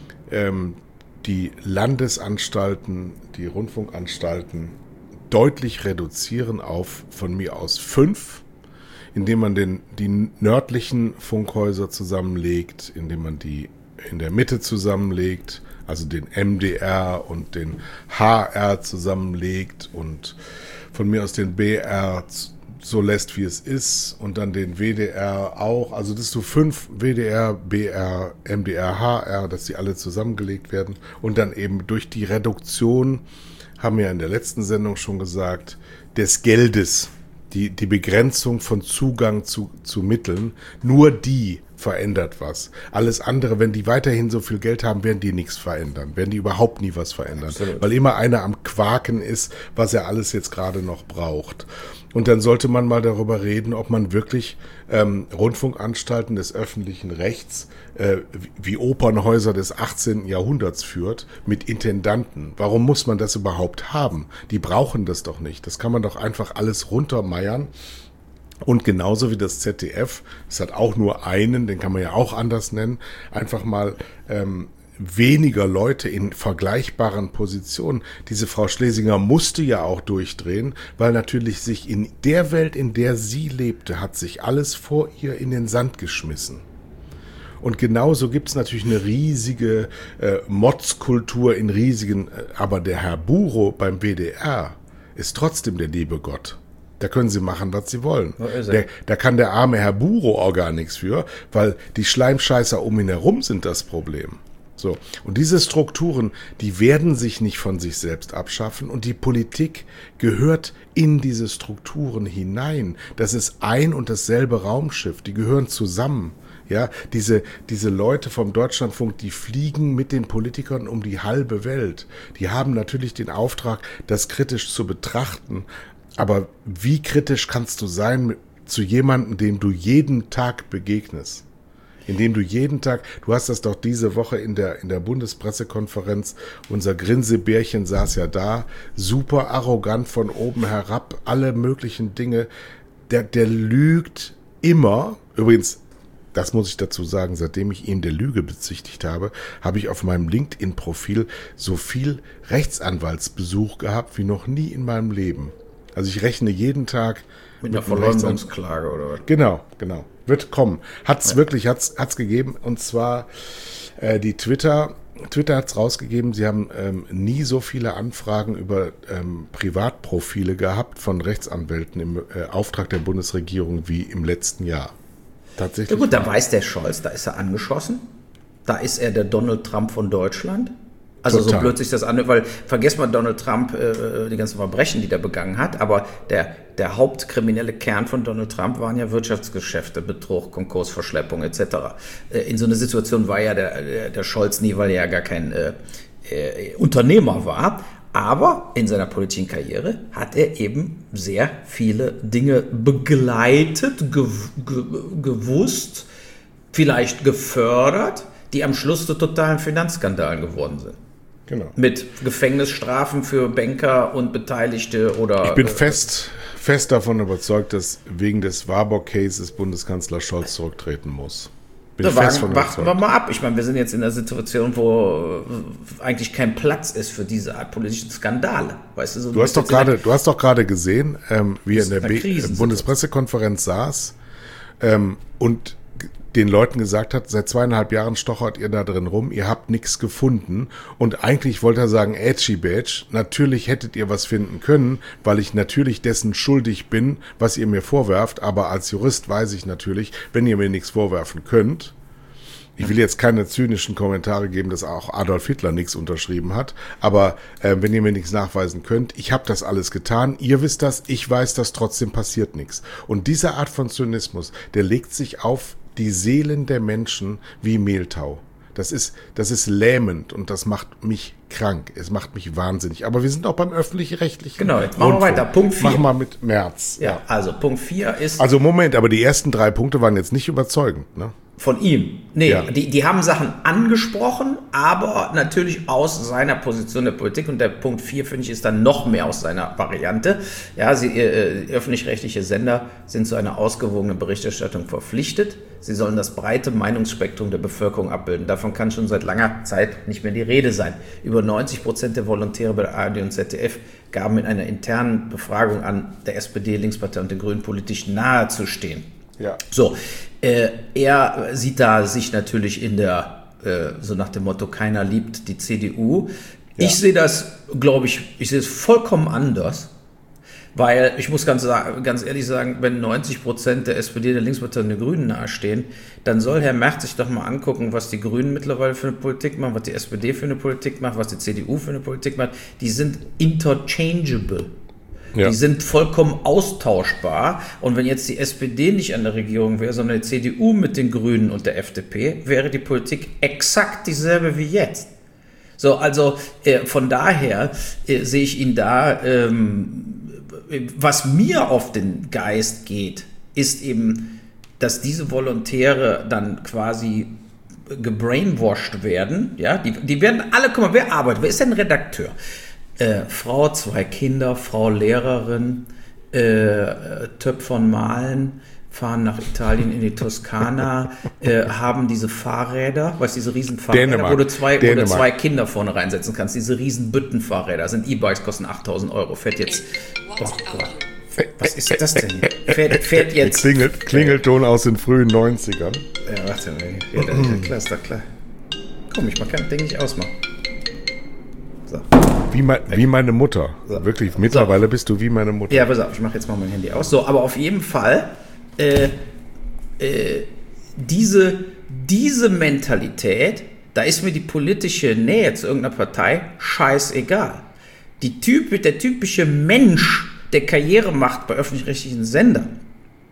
ähm, die Landesanstalten, die Rundfunkanstalten deutlich reduzieren auf von mir aus fünf, indem man den, die nördlichen Funkhäuser zusammenlegt, indem man die in der Mitte zusammenlegt, also den M D R und den H R zusammenlegt und von mir aus den B R so lässt, wie es ist, und dann den W D R auch, also dass du fünf W D R, B R, M D R, H R, dass die alle zusammengelegt werden und dann eben durch die Reduktion, haben wir ja in der letzten Sendung schon gesagt, des Geldes, die, die Begrenzung von Zugang zu, zu Mitteln, nur die verändert was. Alles andere, wenn die weiterhin so viel Geld haben, werden die nichts verändern, werden die überhaupt nie was verändern, Absolut. Weil immer einer am Quaken ist, was er alles jetzt gerade noch braucht. Und dann sollte man mal darüber reden, ob man wirklich ähm, Rundfunkanstalten des öffentlichen Rechts äh, wie Opernhäuser des achtzehnten Jahrhunderts führt mit Intendanten. Warum muss man das überhaupt haben? Die brauchen das doch nicht. Das kann man doch einfach alles runtermeiern. Und genauso wie das Z D F, es hat auch nur einen, den kann man ja auch anders nennen, einfach mal ähm, weniger Leute in vergleichbaren Positionen. Diese Frau Schlesinger musste ja auch durchdrehen, weil natürlich sich in der Welt, in der sie lebte, hat sich alles vor ihr in den Sand geschmissen. Und genauso gibt es natürlich eine riesige äh, Motzkultur in riesigen, äh, aber der Herr Buro beim W D R ist trotzdem der liebe Gott. Da können sie machen, was sie wollen. Der, da kann der arme Herr Buro auch gar nichts für, weil die Schleimscheißer um ihn herum sind das Problem. So. Und diese Strukturen, die werden sich nicht von sich selbst abschaffen, und die Politik gehört in diese Strukturen hinein. Das ist ein und dasselbe Raumschiff, die gehören zusammen. Ja, diese, diese Leute vom Deutschlandfunk, die fliegen mit den Politikern um die halbe Welt. Die haben natürlich den Auftrag, das kritisch zu betrachten. Aber wie kritisch kannst du sein mit, zu jemandem, dem du jeden Tag begegnest? Indem du jeden Tag, du hast das doch diese Woche in der, in der Bundespressekonferenz, unser Grinsebärchen saß ja da, super arrogant von oben herab, alle möglichen Dinge. Der, der lügt immer. Übrigens, das muss ich dazu sagen, seitdem ich ihn der Lüge bezichtigt habe, habe ich auf meinem LinkedIn-Profil so viel Rechtsanwaltsbesuch gehabt wie noch nie in meinem Leben. Also ich rechne jeden Tag mit einer Verleumdungsklage oder was? Genau, genau. Wird kommen. Hat's ja. wirklich, hat's, hat's gegeben. Und zwar äh, die Twitter, Twitter hat's rausgegeben, sie haben ähm, nie so viele Anfragen über ähm, Privatprofile gehabt von Rechtsanwälten im äh, Auftrag der Bundesregierung wie im letzten Jahr. Tatsächlich. Ja gut, da weiß der Scholz, da ist er angeschossen. Da ist er der Donald Trump von Deutschland. Also Total. So blöd sich das anhört, weil vergesst mal Donald Trump, äh, die ganzen Verbrechen, die der begangen hat, aber der, der hauptkriminelle Kern von Donald Trump waren ja Wirtschaftsgeschäfte, Betrug, Konkurs, Verschleppung et cetera. Äh, in so einer Situation war ja der, der, der Scholz nie, weil er ja gar kein äh, äh, Unternehmer war, aber in seiner politischen Karriere hat er eben sehr viele Dinge begleitet, gew- ge- gewusst, vielleicht gefördert, die am Schluss zu totalen Finanzskandalen geworden sind. Genau. Mit Gefängnisstrafen für Banker und Beteiligte oder... Ich bin fest, fest davon überzeugt, dass wegen des Warburg-Cases Bundeskanzler Scholz zurücktreten muss. Bin da wagen, warten wir mal ab. Ich meine, wir sind jetzt in einer Situation, wo eigentlich kein Platz ist für diese Art politischen Skandale. Weißt du, so du, hast doch grade, du hast doch gerade gesehen, ähm, wie er in der B- Bundespressekonferenz saß ähm, und den Leuten gesagt hat, seit zweieinhalb Jahren stochert ihr da drin rum, ihr habt nichts gefunden. Und eigentlich wollte er sagen, Ätschi Bätsch, natürlich hättet ihr was finden können, weil ich natürlich dessen schuldig bin, was ihr mir vorwerft. Aber als Jurist weiß ich natürlich, wenn ihr mir nichts vorwerfen könnt, ich will jetzt keine zynischen Kommentare geben, dass auch Adolf Hitler nichts unterschrieben hat, aber äh, wenn ihr mir nichts nachweisen könnt, ich habe das alles getan, ihr wisst das, ich weiß das, trotzdem passiert nichts. Und diese Art von Zynismus, der legt sich auf die Seelen der Menschen wie Mehltau. Das ist, das ist lähmend und das macht mich krank. Es macht mich wahnsinnig. Aber wir sind auch beim öffentlich-rechtlichen. Genau, jetzt machen wir weiter. Punkt vier. Machen wir mit März. Ja, also Punkt vier ist... Also Moment, aber die ersten drei Punkte waren jetzt nicht überzeugend, ne? Von ihm. Nee, ja. die, die haben Sachen angesprochen, aber natürlich aus seiner Position der Politik. Und der Punkt vier, finde ich, ist dann noch mehr aus seiner Variante. Ja, sie, äh, öffentlich-rechtliche Sender sind zu einer ausgewogenen Berichterstattung verpflichtet. Sie sollen das breite Meinungsspektrum der Bevölkerung abbilden. Davon kann schon seit langer Zeit nicht mehr die Rede sein. Über neunzig Prozent der Volontäre bei der A R D und Z D F gaben in einer internen Befragung an, der S P D, Linkspartei und den Grünen politisch nahe zu stehen. Ja. So, äh, er sieht da sich natürlich in der, äh, so nach dem Motto, keiner liebt die C D U. Ja. Ich sehe das, glaube ich, ich sehe es vollkommen anders, Weil ich muss ganz, ganz ehrlich sagen, wenn neunzig Prozent der S P D der Linkspartei und der Grünen nahestehen, dann soll Herr Merz sich doch mal angucken, was die Grünen mittlerweile für eine Politik machen, was die S P D für eine Politik macht, was die C D U für eine Politik macht. Die sind interchangeable. Ja. Die sind vollkommen austauschbar. Und wenn jetzt die S P D nicht an der Regierung wäre, sondern die C D U mit den Grünen und der F D P, wäre die Politik exakt dieselbe wie jetzt. So, also äh, von daher äh, sehe ich ihn da, ähm, was mir auf den Geist geht, ist eben, dass diese Volontäre dann quasi gebrainwashed werden. Ja, die, die werden alle, guck mal, wer arbeitet? Wer ist denn Redakteur? Äh, Frau, zwei Kinder, Frau Lehrerin, äh, Töpfern malen, fahren nach Italien in die Toskana, äh, haben diese Fahrräder, weißt du, diese riesen Fahrräder, Dänemark. wo du zwei, Dänemark. oder zwei Kinder vorne reinsetzen kannst, diese riesen Büttenfahrräder, sind E-Bikes, kosten achttausend Euro, fährt jetzt, oh Gott, was ist das denn? Fährt, fährt jetzt... Klingelt, Klingelton aus den frühen neunzigern. Ja, warte mal, ja, ja, klar, ist doch klar. Komm, ich kann das Ding nicht ausmachen. So. Wie, mein, wie meine Mutter. So. Wirklich, mittlerweile so. Bist du wie meine Mutter. Ja, pass auf, ich mache jetzt mal mein Handy aus. So, aber auf jeden Fall, äh, äh, diese, diese Mentalität, da ist mir die politische Nähe zu irgendeiner Partei scheißegal. Die typ, der typische Mensch, der Karriere macht bei öffentlich-rechtlichen Sendern,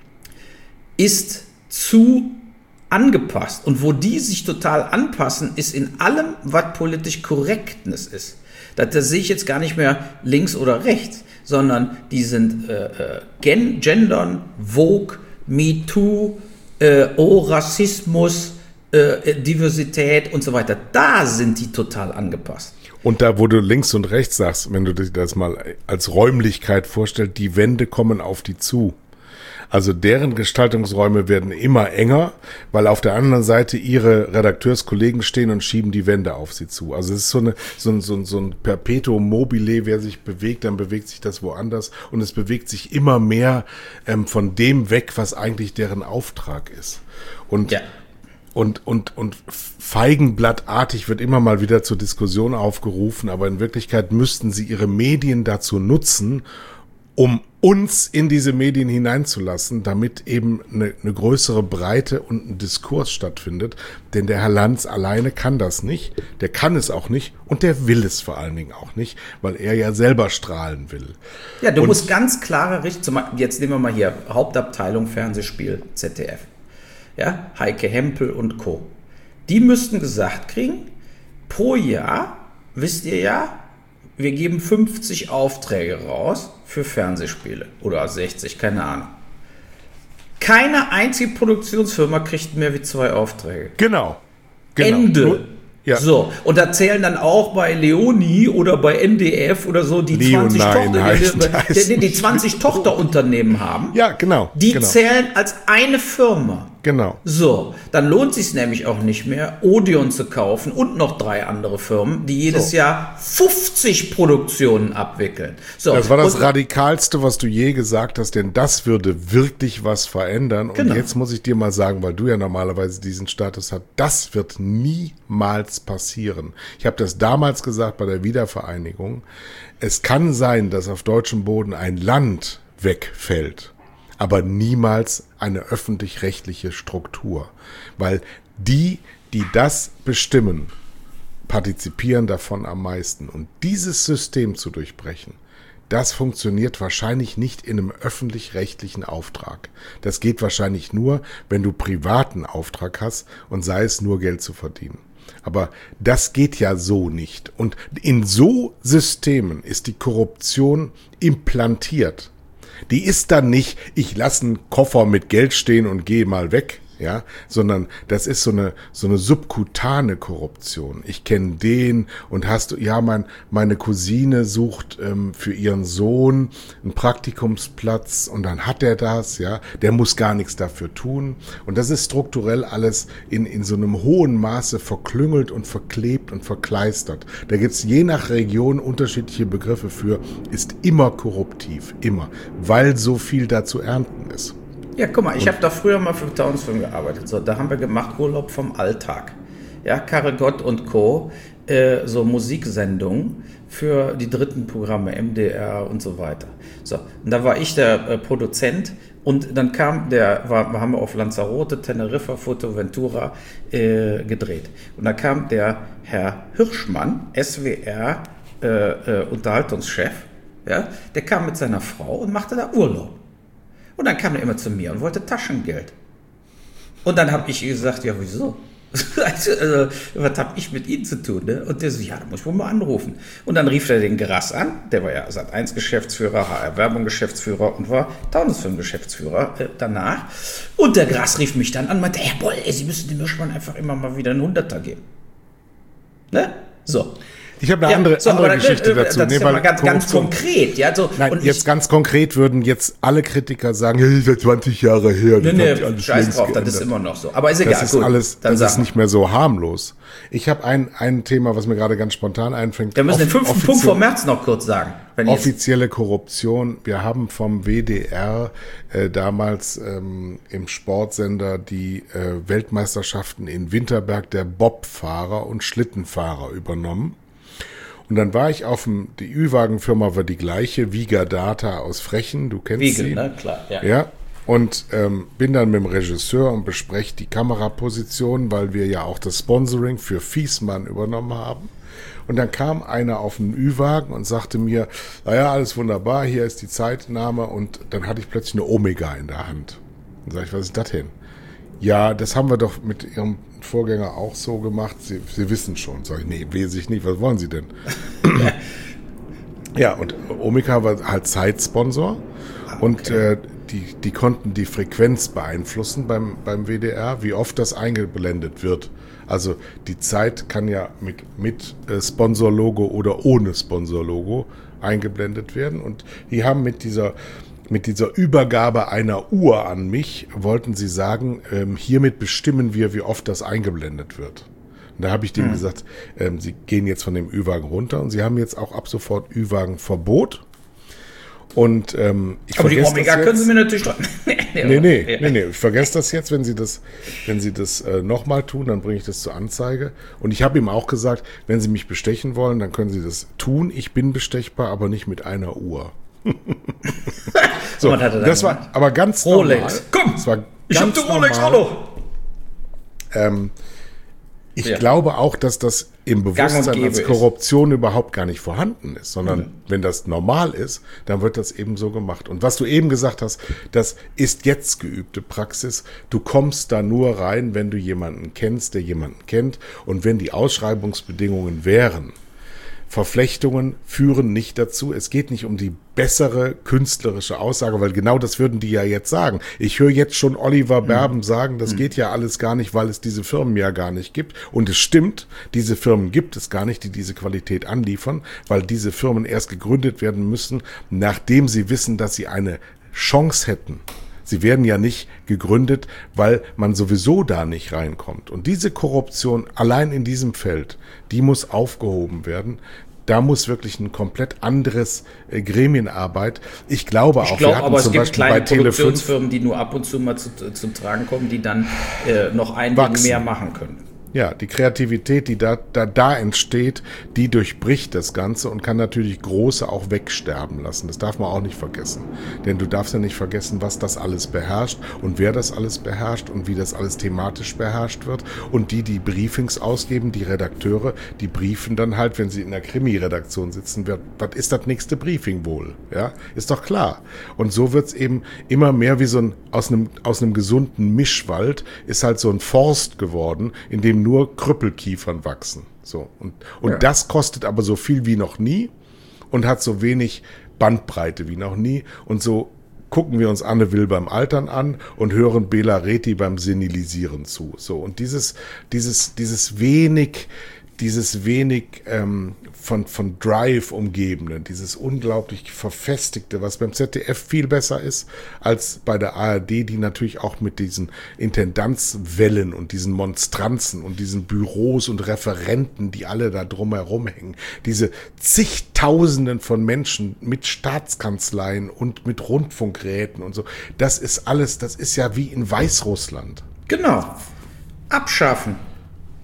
ist zu angepasst. Und wo die sich total anpassen, ist in allem, was politisch Korrektness ist. Das, das sehe ich jetzt gar nicht mehr links oder rechts, sondern die sind äh, gen, gendern, Vogue, MeToo, äh, oh, Rassismus, äh, Diversität und so weiter. Da sind die total angepasst. Und da, wo du links und rechts sagst, wenn du dir das mal als Räumlichkeit vorstellst, die Wände kommen auf die zu. Also deren Gestaltungsräume werden immer enger, weil auf der anderen Seite ihre Redakteurskollegen stehen und schieben die Wände auf sie zu. Also es ist so, eine, so, ein, so, ein, so ein Perpetuum mobile, wer sich bewegt, dann bewegt sich das woanders und es bewegt sich immer mehr ähm, von dem weg, was eigentlich deren Auftrag ist. Und ja. Und, und, und feigenblattartig wird immer mal wieder zur Diskussion aufgerufen, aber in Wirklichkeit müssten sie ihre Medien dazu nutzen, um uns in diese Medien hineinzulassen, damit eben eine, eine größere Breite und ein Diskurs stattfindet. Denn der Herr Lanz alleine kann das nicht, der kann es auch nicht und der will es vor allen Dingen auch nicht, weil er ja selber strahlen will. Ja, du und musst ganz klare Richtungen, jetzt nehmen wir mal hier Hauptabteilung Fernsehspiel Z D F. Ja, Heike Hempel und Co. Die müssten gesagt kriegen, pro Jahr, wisst ihr ja, wir geben fünfzig Aufträge raus für Fernsehspiele oder sechzig, keine Ahnung. Keine einzige Produktionsfirma kriegt mehr wie zwei Aufträge. Genau. genau. Ende. Nur, ja. So, und da zählen dann auch bei Leonie oder bei N D F oder so die Leonine zwanzig, Tochter, heißt, die, heißt die, die zwanzig Tochterunternehmen haben. Ja, genau. Die genau. zählen als eine Firma. Genau. So, dann lohnt es sich nämlich auch nicht mehr, Odeon zu kaufen und noch drei andere Firmen, die jedes so. Jahr fünfzig Produktionen abwickeln. So, das war das und, Radikalste, was du je gesagt hast, denn das würde wirklich was verändern. Genau. Und jetzt muss ich dir mal sagen, weil du ja normalerweise diesen Status hast, das wird niemals passieren. Ich habe das damals gesagt bei der Wiedervereinigung. Es kann sein, dass auf deutschem Boden ein Land wegfällt, aber niemals eine öffentlich-rechtliche Struktur. Weil die, die das bestimmen, partizipieren davon am meisten. Und dieses System zu durchbrechen, das funktioniert wahrscheinlich nicht in einem öffentlich-rechtlichen Auftrag. Das geht wahrscheinlich nur, wenn du privaten Auftrag hast und sei es nur Geld zu verdienen. Aber das geht ja so nicht. Und in so Systemen ist die Korruption implantiert. Die ist dann nicht, ich lasse einen Koffer mit Geld stehen und gehe mal weg, ja, sondern das ist so eine so eine subkutane Korruption. Ich kenne den und hast du, ja, mein meine Cousine sucht ähm, für ihren Sohn einen Praktikumsplatz und dann hat er das, ja, der muss gar nichts dafür tun und das ist strukturell alles in in so einem hohen Maße verklüngelt und verklebt und verkleistert. Da gibt's je nach Region unterschiedliche Begriffe für, ist immer korruptiv, immer, weil so viel da zu ernten ist. Ja, guck mal, ich habe da früher mal für Townsfilm gearbeitet. So, da haben wir gemacht Urlaub vom Alltag. Ja, Karre Gott und Co. äh, so Musiksendungen für die dritten Programme, M D R und so weiter. So, und da war ich der äh, Produzent und dann kam der, war, haben wir auf Lanzarote, Teneriffa, Fuerteventura äh, gedreht. Und da kam der Herr Hirschmann, S W R äh, äh, Unterhaltungschef, ja, der kam mit seiner Frau und machte da Urlaub. Und dann kam er immer zu mir und wollte Taschengeld. Und dann habe ich gesagt, ja, wieso? Also, also, was habe ich mit Ihnen zu tun? Ne? Und der so, ja, da muss ich wohl mal anrufen. Und dann rief er den Grass an, der war ja Sat eins Geschäftsführer, H R Werbung Geschäftsführer und war Taunusfilm Geschäftsführer äh, danach. Und der Grass rief mich dann an und meinte, Herr Boll, ey, Sie müssen dem Hirschmann einfach immer mal wieder einen Hunderter geben. Ne? So. Ich habe eine ja, andere, so, andere dann, Geschichte äh, dazu. Das ist nee, ja mal ganz, ganz konkret. Ja, so, Nein, und jetzt ich, ganz konkret würden jetzt alle Kritiker sagen, hey, seit zwanzig Jahre her. Nee, nee, scheiß drauf, das ist immer noch so. Aber ist egal, das ist gut. Alles, das ist nicht mehr so harmlos. Ich habe ein, ein Thema, was mir gerade ganz spontan einfängt. Wir müssen den fünften Punkt vor März noch kurz sagen. Wenn offizielle Korruption. Wir haben vom W D R äh, damals ähm, im Sportsender die äh, Weltmeisterschaften in Winterberg der Bobfahrer und Schlittenfahrer übernommen. Und dann war ich auf dem, die Ü-Wagen-Firma war die gleiche, Viga Data aus Frechen, du kennst Wiegel, sie. ne, klar, ja. Ja, und ähm, bin dann mit dem Regisseur und bespreche die Kameraposition, weil wir ja auch das Sponsoring für Fiesmann übernommen haben. Und dann kam einer auf den Ü-Wagen und sagte mir, naja, alles wunderbar, hier ist die Zeitnahme. Und dann hatte ich plötzlich eine Omega in der Hand. Und sag ich, was ist das denn? Ja, das haben wir doch mit Ihrem Vorgänger auch so gemacht. Sie, Sie wissen schon. Sag ich, nee, weiß ich nicht. Was wollen Sie denn? Ja, und Omega war halt Zeitsponsor. Ah, okay. Und äh, die, die konnten die Frequenz beeinflussen beim, beim W D R, wie oft das eingeblendet wird. Also die Zeit kann ja mit, mit äh, Sponsorlogo oder ohne Sponsorlogo eingeblendet werden. Und die haben mit dieser Mit dieser Übergabe einer Uhr an mich, wollten sie sagen, ähm, hiermit bestimmen wir, wie oft das eingeblendet wird. Und da habe ich denen hm. gesagt, ähm, sie gehen jetzt von dem Ü-Wagen runter und sie haben jetzt auch ab sofort Ü-Wagen-Verbot. Und ähm, ich Aber die Omega können Sie mir natürlich doch... nee, nee, nee, nee, nee, ich vergesse das jetzt, wenn Sie das, wenn Sie das äh, nochmal tun, dann bringe ich das zur Anzeige. Und ich habe ihm auch gesagt, wenn Sie mich bestechen wollen, dann können Sie das tun. Ich bin bestechbar, aber nicht mit einer Uhr. So, das war gemacht? Aber ganz Rolex. Normal. Komm, das war ich hab die Rolex, hallo. Ähm, ich ja. glaube auch, dass das im Bewusstsein als Korruption ist. Überhaupt gar nicht vorhanden ist, sondern mhm. wenn das normal ist, dann wird das eben so gemacht. Und was du eben gesagt hast, das ist jetzt geübte Praxis. Du kommst da nur rein, wenn du jemanden kennst, der jemanden kennt. Und wenn die Ausschreibungsbedingungen wären, Verflechtungen führen nicht dazu. Es geht nicht um die bessere künstlerische Aussage, weil genau das würden die ja jetzt sagen. Ich höre jetzt schon Oliver Berben sagen, das geht ja alles gar nicht, weil es diese Firmen ja gar nicht gibt. Und es stimmt, diese Firmen gibt es gar nicht, die diese Qualität anliefern, weil diese Firmen erst gegründet werden müssen, nachdem sie wissen, dass sie eine Chance hätten. Sie werden ja nicht gegründet, weil man sowieso da nicht reinkommt. Und diese Korruption allein in diesem Feld, die muss aufgehoben werden. Da muss wirklich ein komplett anderes äh, Gremienarbeit. Ich glaube auch, ich glaube, wir hatten aber zum es gibt Beispiel kleine bei Tele fünf Produktionsfirmen, die nur ab und zu mal zu, zum Tragen kommen, die dann äh, noch ein Ding mehr machen können. Ja, die Kreativität, die da, da, da entsteht, die durchbricht das Ganze und kann natürlich große auch wegsterben lassen. Das darf man auch nicht vergessen. Denn du darfst ja nicht vergessen, was das alles beherrscht und wer das alles beherrscht und wie das alles thematisch beherrscht wird. Und die, die Briefings ausgeben, die Redakteure, die briefen dann halt, wenn sie in der Krimi-Redaktion sitzen, was ist das nächste Briefing wohl? Ja, ist doch klar. Und so wird's eben immer mehr wie so ein, aus einem, aus einem gesunden Mischwald ist halt so ein Forst geworden, in dem nur Krüppelkiefern wachsen. So. Und, und ja. das kostet aber so viel wie noch nie und hat so wenig Bandbreite wie noch nie. Und so gucken wir uns Anne Will beim Altern an und hören Bela Reti beim Senilisieren zu. So. Und dieses, dieses, dieses wenig, dieses wenig ähm, von, von Drive umgebene, dieses unglaublich verfestigte, was beim Z D F viel besser ist als bei der A R D, die natürlich auch mit diesen Intendanzwellen und diesen Monstranzen und diesen Büros und Referenten, die alle da drumherum hängen, diese zigtausenden von Menschen mit Staatskanzleien und mit Rundfunkräten und so, das ist alles, das ist ja wie in Weißrussland. Genau. Abschaffen.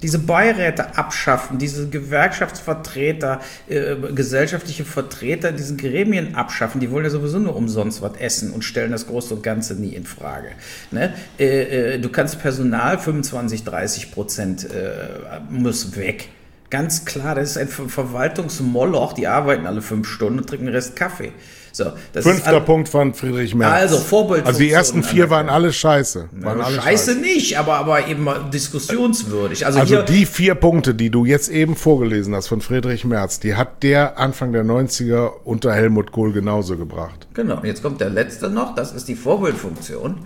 diese Beiräte abschaffen, diese Gewerkschaftsvertreter, äh, gesellschaftliche Vertreter, diese Gremien abschaffen, die wollen ja sowieso nur umsonst was essen und stellen das Große und Ganze nie in Frage. Ne? Äh, äh, du kannst Personal fünfundzwanzig, dreißig Prozent äh, muss weg. Ganz klar, das ist ein Verwaltungsmoloch, die arbeiten alle fünf Stunden und trinken den Rest Kaffee. So, das Fünfter ist all- Punkt von Friedrich Merz. Also Vorbildfunktion. Also die ersten vier waren alle scheiße. Waren Ja, alle scheiße, scheiße nicht, aber, aber eben mal diskussionswürdig. Also, Also hier, die vier Punkte, die du jetzt eben vorgelesen hast von Friedrich Merz, die hat der Anfang der neunziger unter Helmut Kohl genauso gebracht. Genau, jetzt kommt der letzte noch, das ist die Vorbildfunktion.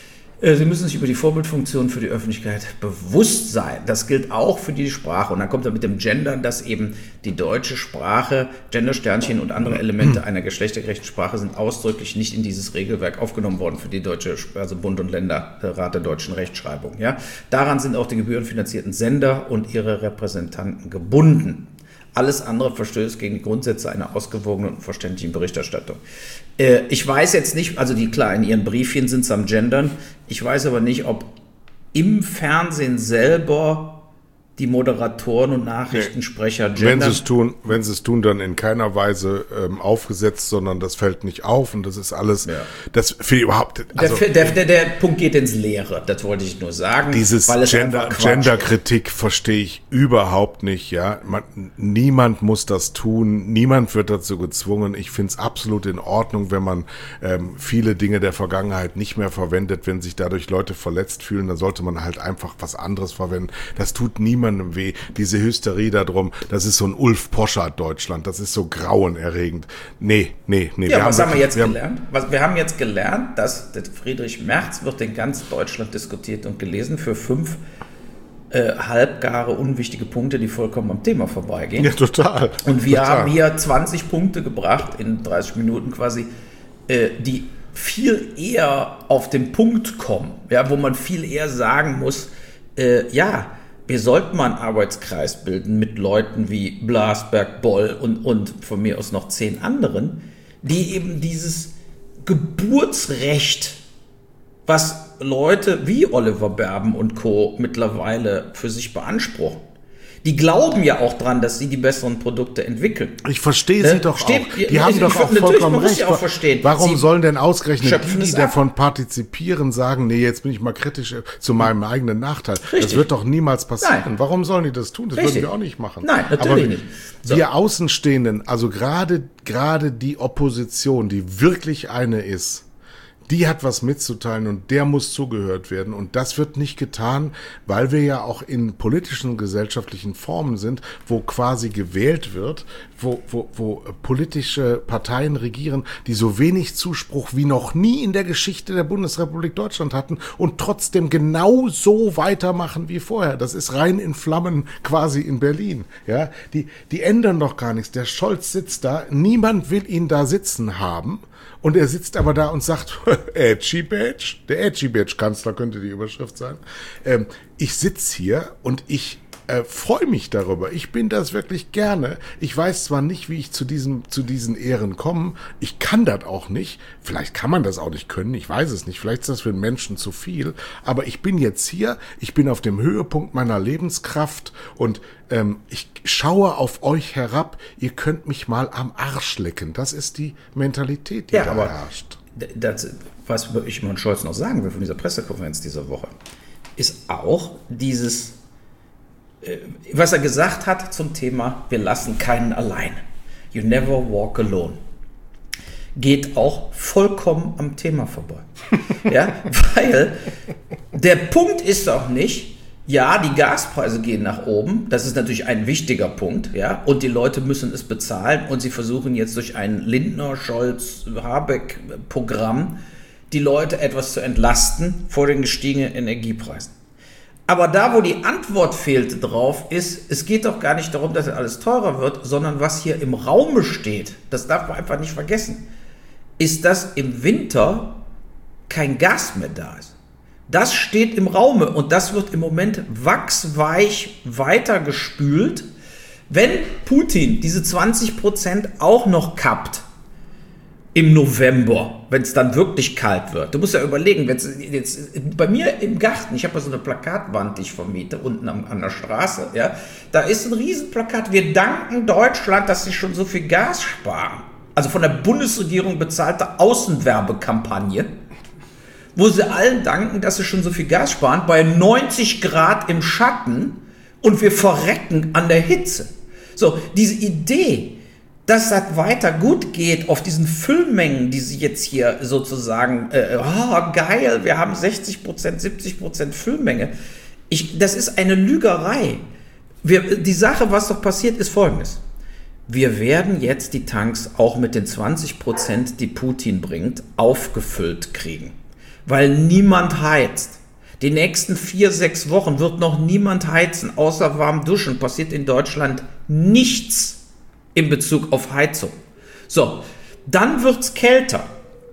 Sie müssen sich über die Vorbildfunktion für die Öffentlichkeit bewusst sein. Das gilt auch für die Sprache. Und dann kommt er mit dem Gendern, dass eben die deutsche Sprache, Gendersternchen und andere Elemente einer geschlechtergerechten Sprache sind ausdrücklich nicht in dieses Regelwerk aufgenommen worden für die deutsche, also Bund und Länderrat der deutschen Rechtschreibung. Ja? Daran sind auch die gebührenfinanzierten Sender und ihre Repräsentanten gebunden. Alles andere verstößt gegen die Grundsätze einer ausgewogenen und verständlichen Berichterstattung. Äh, ich weiß jetzt nicht, also die klar, in ihren Briefchen sind es am Gendern. Ich weiß aber nicht, ob im Fernsehen selber die Moderatoren und Nachrichtensprecher Wenn gendern. sie es tun, wenn sie es tun, dann in keiner Weise ähm, aufgesetzt, sondern das fällt nicht auf und das ist alles, Ja. das für überhaupt, also der, der, der, der Punkt geht ins Leere, das wollte ich nur sagen. dieses weil es Gender, einfach Quatsch ist. Genderkritik verstehe ich überhaupt nicht, ja. Man, niemand muss das tun, niemand wird dazu gezwungen. Ich finde es absolut in Ordnung, wenn man ähm, viele Dinge der Vergangenheit nicht mehr verwendet, wenn sich dadurch Leute verletzt fühlen, dann sollte man halt einfach was anderes verwenden. Das tut niemandem weh. Diese Hysterie darum, das ist so ein Ulf Poschardt Deutschland, das ist so grauenerregend. Nee, nee, nee. Ja, wir was haben wir jetzt wir gelernt? Was, wir haben jetzt gelernt, dass der Friedrich Merz wird in ganz Deutschland diskutiert und gelesen für fünf äh, halbgare, unwichtige Punkte, die vollkommen am Thema vorbeigehen. Ja, total. Und wir total. haben hier zwanzig Punkte gebracht, in dreißig Minuten quasi, äh, die viel eher auf den Punkt kommen, ja, wo man viel eher sagen muss, äh, ja, wir sollten mal einen Arbeitskreis bilden mit Leuten wie Blasberg, Boll und, und von mir aus noch zehn anderen, die eben dieses Geburtsrecht, was Leute wie Oliver Berben und Co. mittlerweile für sich beanspruchen. Die glauben ja auch dran, dass sie die besseren Produkte entwickeln. Ich verstehe Ne? sie doch Steht- auch. Die ja, haben ich- doch ich- auch natürlich, vollkommen man muss recht. ja auch verstehen. Warum Sie sollen denn ausgerechnet schöpfen die, die es ab. davon partizipieren, sagen, nee, jetzt bin ich mal kritisch äh, zu meinem eigenen Nachteil. Das Richtig. wird doch niemals passieren. Nein. Warum sollen die das tun? Das Richtig. würden wir auch nicht machen. Nein, natürlich Aber nicht. So. Wir Außenstehenden, also gerade gerade die Opposition, die wirklich eine ist, die hat was mitzuteilen und der muss zugehört werden. Und das wird nicht getan, weil wir ja auch in politischen, gesellschaftlichen Formen sind, wo quasi gewählt wird, wo, wo, wo politische Parteien regieren, die so wenig Zuspruch wie noch nie in der Geschichte der Bundesrepublik Deutschland hatten und trotzdem genau so weitermachen wie vorher. Das ist rein in Flammen quasi in Berlin. Ja, die, die ändern doch gar nichts. Der Scholz sitzt da, niemand will ihn da sitzen haben. Und er sitzt aber da und sagt, Edgy Badge, der Edgy Badge Kanzler könnte die Überschrift sein. Ähm, ich sitze hier und ich äh, freue mich darüber. Ich bin das wirklich gerne. Ich weiß zwar nicht, wie ich zu diesem, zu diesen Ehren komme. Ich kann das auch nicht. Vielleicht kann man das auch nicht können. Ich weiß es nicht. Vielleicht ist das für einen Menschen zu viel. Aber ich bin jetzt hier. Ich bin auf dem Höhepunkt meiner Lebenskraft und ähm, ich schaue auf euch herab. Ihr könnt mich mal am Arsch lecken. Das ist die Mentalität, die Ja, da aber herrscht. das, was ich mal Scholz noch sagen will von dieser Pressekonferenz dieser Woche, ist auch dieses, äh, was er gesagt hat zum Thema, wir lassen keinen allein. You never walk alone. Geht auch vollkommen am Thema vorbei. Ja, weil der Punkt ist doch nicht, ja, die Gaspreise gehen nach oben, das ist natürlich ein wichtiger Punkt, ja, und die Leute müssen es bezahlen und sie versuchen jetzt durch ein Lindner, Scholz, Habeck-Programm die Leute etwas zu entlasten vor den gestiegenen Energiepreisen. Aber da, wo die Antwort fehlt drauf, ist, es geht doch gar nicht darum, dass alles teurer wird, sondern was hier im Raume steht, das darf man einfach nicht vergessen, ist, dass im Winter kein Gas mehr da ist. Das steht im Raume und das wird im Moment wachsweich weitergespült. Wenn Putin diese zwanzig Prozent auch noch kappt im November, wenn es dann wirklich kalt wird. Du musst ja überlegen, wenn's jetzt bei mir im Garten, ich habe ja so eine Plakatwand, die ich vermiete, unten am, an der Straße, ja, da ist ein Riesenplakat, wir danken Deutschland, dass sie schon so viel Gas sparen. Also von der Bundesregierung bezahlte Außenwerbekampagne, wo sie allen danken, dass sie schon so viel Gas sparen, bei neunzig Grad im Schatten und wir verrecken an der Hitze. So, diese Idee, dass das weiter gut geht auf diesen Füllmengen, die sie jetzt hier sozusagen, äh, oh geil, wir haben sechzig Prozent, siebzig Prozent Füllmenge. Ich, das ist eine Lügerei. Wir, die Sache, was doch passiert, ist folgendes. Wir werden jetzt die Tanks auch mit den zwanzig Prozent, die Putin bringt, aufgefüllt kriegen. Weil niemand heizt. Die nächsten vier, sechs Wochen wird noch niemand heizen, außer warm duschen. Passiert in Deutschland nichts in Bezug auf Heizung. So, dann wird's kälter.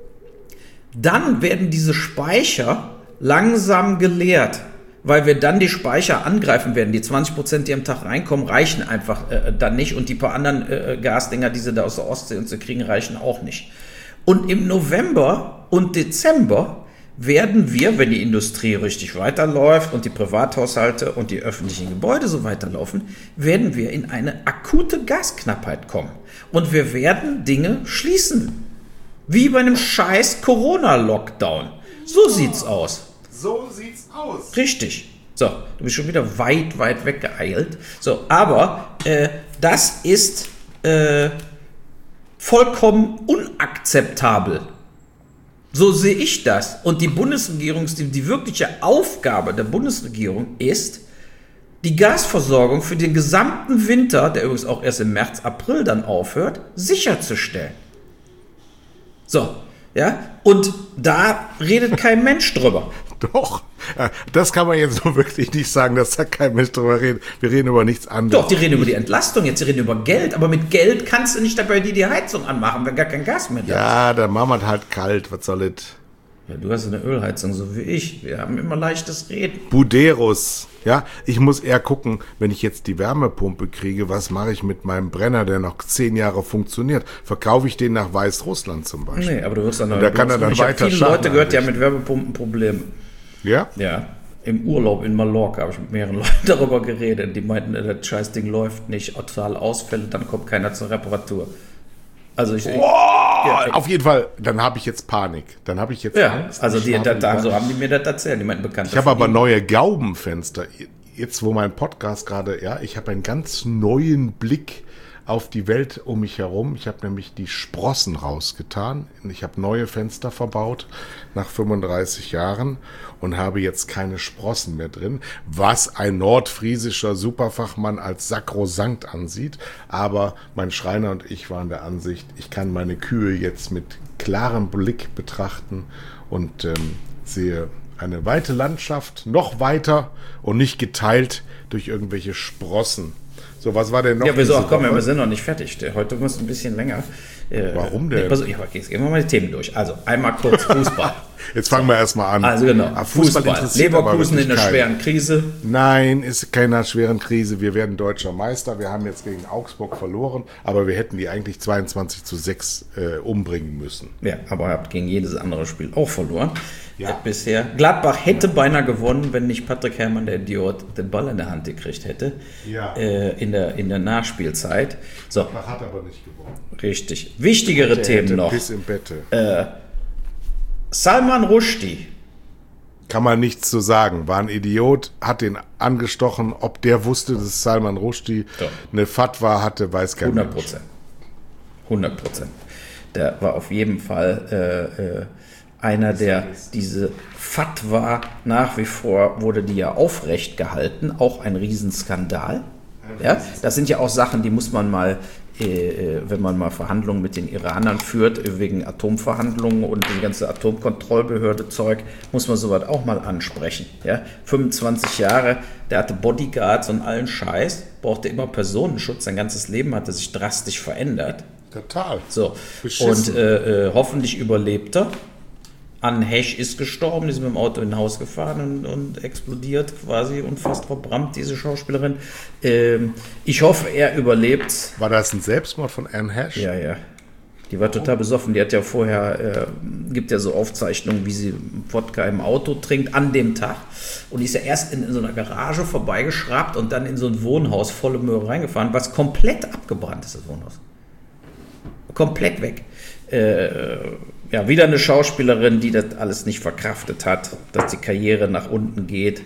Dann werden diese Speicher langsam geleert, weil wir dann die Speicher angreifen werden. Die zwanzig Prozent, die am Tag reinkommen, reichen einfach äh, dann nicht. Und die paar anderen äh, Gasdinger, die sie da aus der Ostsee und so kriegen, reichen auch nicht. Und im November und Dezember werden wir, wenn die Industrie richtig weiterläuft und die Privathaushalte und die öffentlichen Gebäude so weiterlaufen, werden wir in eine akute Gasknappheit kommen. Und wir werden Dinge schließen. Wie bei einem scheiß Corona-Lockdown. So sieht's aus. So sieht's aus. Richtig. So, du bist schon wieder weit, weit weggeeilt. So, aber äh, das ist äh, vollkommen unakzeptabel. So sehe ich das. Und die Bundesregierung, die, die wirkliche Aufgabe der Bundesregierung ist, die Gasversorgung für den gesamten Winter, der übrigens auch erst im März, April dann aufhört, sicherzustellen. So, ja, und da redet kein Mensch drüber. Doch, das kann man jetzt so wirklich nicht sagen, dass da kein Mensch drüber redet. Wir reden über nichts anderes. Doch, die reden über die Entlastung, jetzt die reden über Geld, aber mit Geld kannst du nicht dabei die, die Heizung anmachen, wenn gar kein Gas mehr da ist. Ja, dann machen wir es halt kalt, was soll es? Ja, du hast eine Ölheizung, so wie ich. Wir haben immer leichtes Reden. Buderus, ja, ich muss eher gucken, wenn ich jetzt die Wärmepumpe kriege, was mache ich mit meinem Brenner, der noch zehn Jahre funktioniert? Verkaufe ich den nach Weißrussland zum Beispiel? Nee, aber du wirst dann... Und da kann er dann ich weiter viele Schaden Leute gehört, die haben anrichten. mit Wärmepumpen Probleme. Ja? Ja, im Urlaub in Mallorca habe ich mit mehreren Leuten darüber geredet. Die meinten, das Scheißding läuft nicht, total Ausfälle, dann kommt keiner zur Reparatur. Also ich... Oh, ja, auf jeden Fall, dann habe ich jetzt Panik. Dann habe ich jetzt ja, Angst. also Ich die, schlafe da, nicht so mehr. haben die mir das erzählt, die meinten Bekannte. Ich habe von aber ihnen. neue Gaubenfenster. Jetzt, wo mein Podcast gerade, ja, ich habe einen ganz neuen Blick auf die Welt um mich herum. Ich habe nämlich die Sprossen rausgetan. Ich habe neue Fenster verbaut nach fünfunddreißig Jahren und habe jetzt keine Sprossen mehr drin, was ein nordfriesischer Superfachmann als sakrosankt ansieht. Aber mein Schreiner und ich waren der Ansicht, ich kann meine Kühe jetzt mit klarem Blick betrachten und ähm, sehe eine weite Landschaft, noch weiter und nicht geteilt durch irgendwelche Sprossen. So, was war denn noch? Ja, wir, so, diese ach, komm, Woche? wir sind noch nicht fertig. Heute muss ein bisschen länger. Äh, Warum denn? Nee, pass auf, ich, jetzt gehen wir mal die Themen durch. Also, einmal kurz Fußball. Jetzt fangen wir erstmal an. Also genau, Ah, Fußball. interessiert aber Leverkusen in wirklich einer keinen. schweren Krise. Nein, ist keiner schweren Krise. Wir werden deutscher Meister. Wir haben jetzt gegen Augsburg verloren, aber wir hätten die eigentlich zweiundzwanzig zu sechs äh, umbringen müssen. Ja, aber ihr habt gegen jedes andere Spiel auch verloren. Ja. Äh, bisher. Gladbach hätte beinahe gewonnen, wenn nicht Patrick Herrmann, der Idiot, den Ball in der Hand gekriegt hätte. Ja. Äh, in, der, in der Nachspielzeit. So, Man hat aber nicht gewonnen. richtig. Wichtigere Der Themen hätte noch. Piss im Bette. Salman Rushdie. Kann man nichts zu sagen. War ein Idiot, hat den angestochen. Ob der wusste, dass Salman Rushdie Doch. eine Fatwa hatte, weiß kein hundert Mensch. Prozent. hundert Prozent. Der war auf jeden Fall äh, äh, einer, der diese Fatwa nach wie vor, wurde die ja aufrecht gehalten, auch ein Riesenskandal. Ja, das sind ja auch Sachen, die muss man mal, äh, wenn man mal Verhandlungen mit den Iranern führt, wegen Atomverhandlungen und die ganze Atomkontrollbehörde-Zeug, muss man sowas auch mal ansprechen. Ja, fünfundzwanzig Jahre, der hatte Bodyguards und allen Scheiß, brauchte immer Personenschutz, sein ganzes Leben hatte sich drastisch verändert. Total. So, Beschissen. und äh, äh, hoffentlich überlebt er. Anne Hesch ist gestorben, die ist mit dem Auto in ein Haus gefahren und, und explodiert quasi und fast verbrannt, diese Schauspielerin. Ähm, ich hoffe, er überlebt. War das ein Selbstmord von Anne Hesh? Ja, ja. Die war total besoffen. Die hat ja vorher, äh, gibt ja so Aufzeichnungen, wie sie Wodka im Auto trinkt an dem Tag. Und die ist ja erst in, in so einer Garage vorbeigeschrabt und dann in so ein Wohnhaus volle Möhre reingefahren, was komplett abgebrannt ist, das Wohnhaus. Komplett weg. Äh, ja, wieder eine Schauspielerin, die das alles nicht verkraftet hat, dass die Karriere nach unten geht,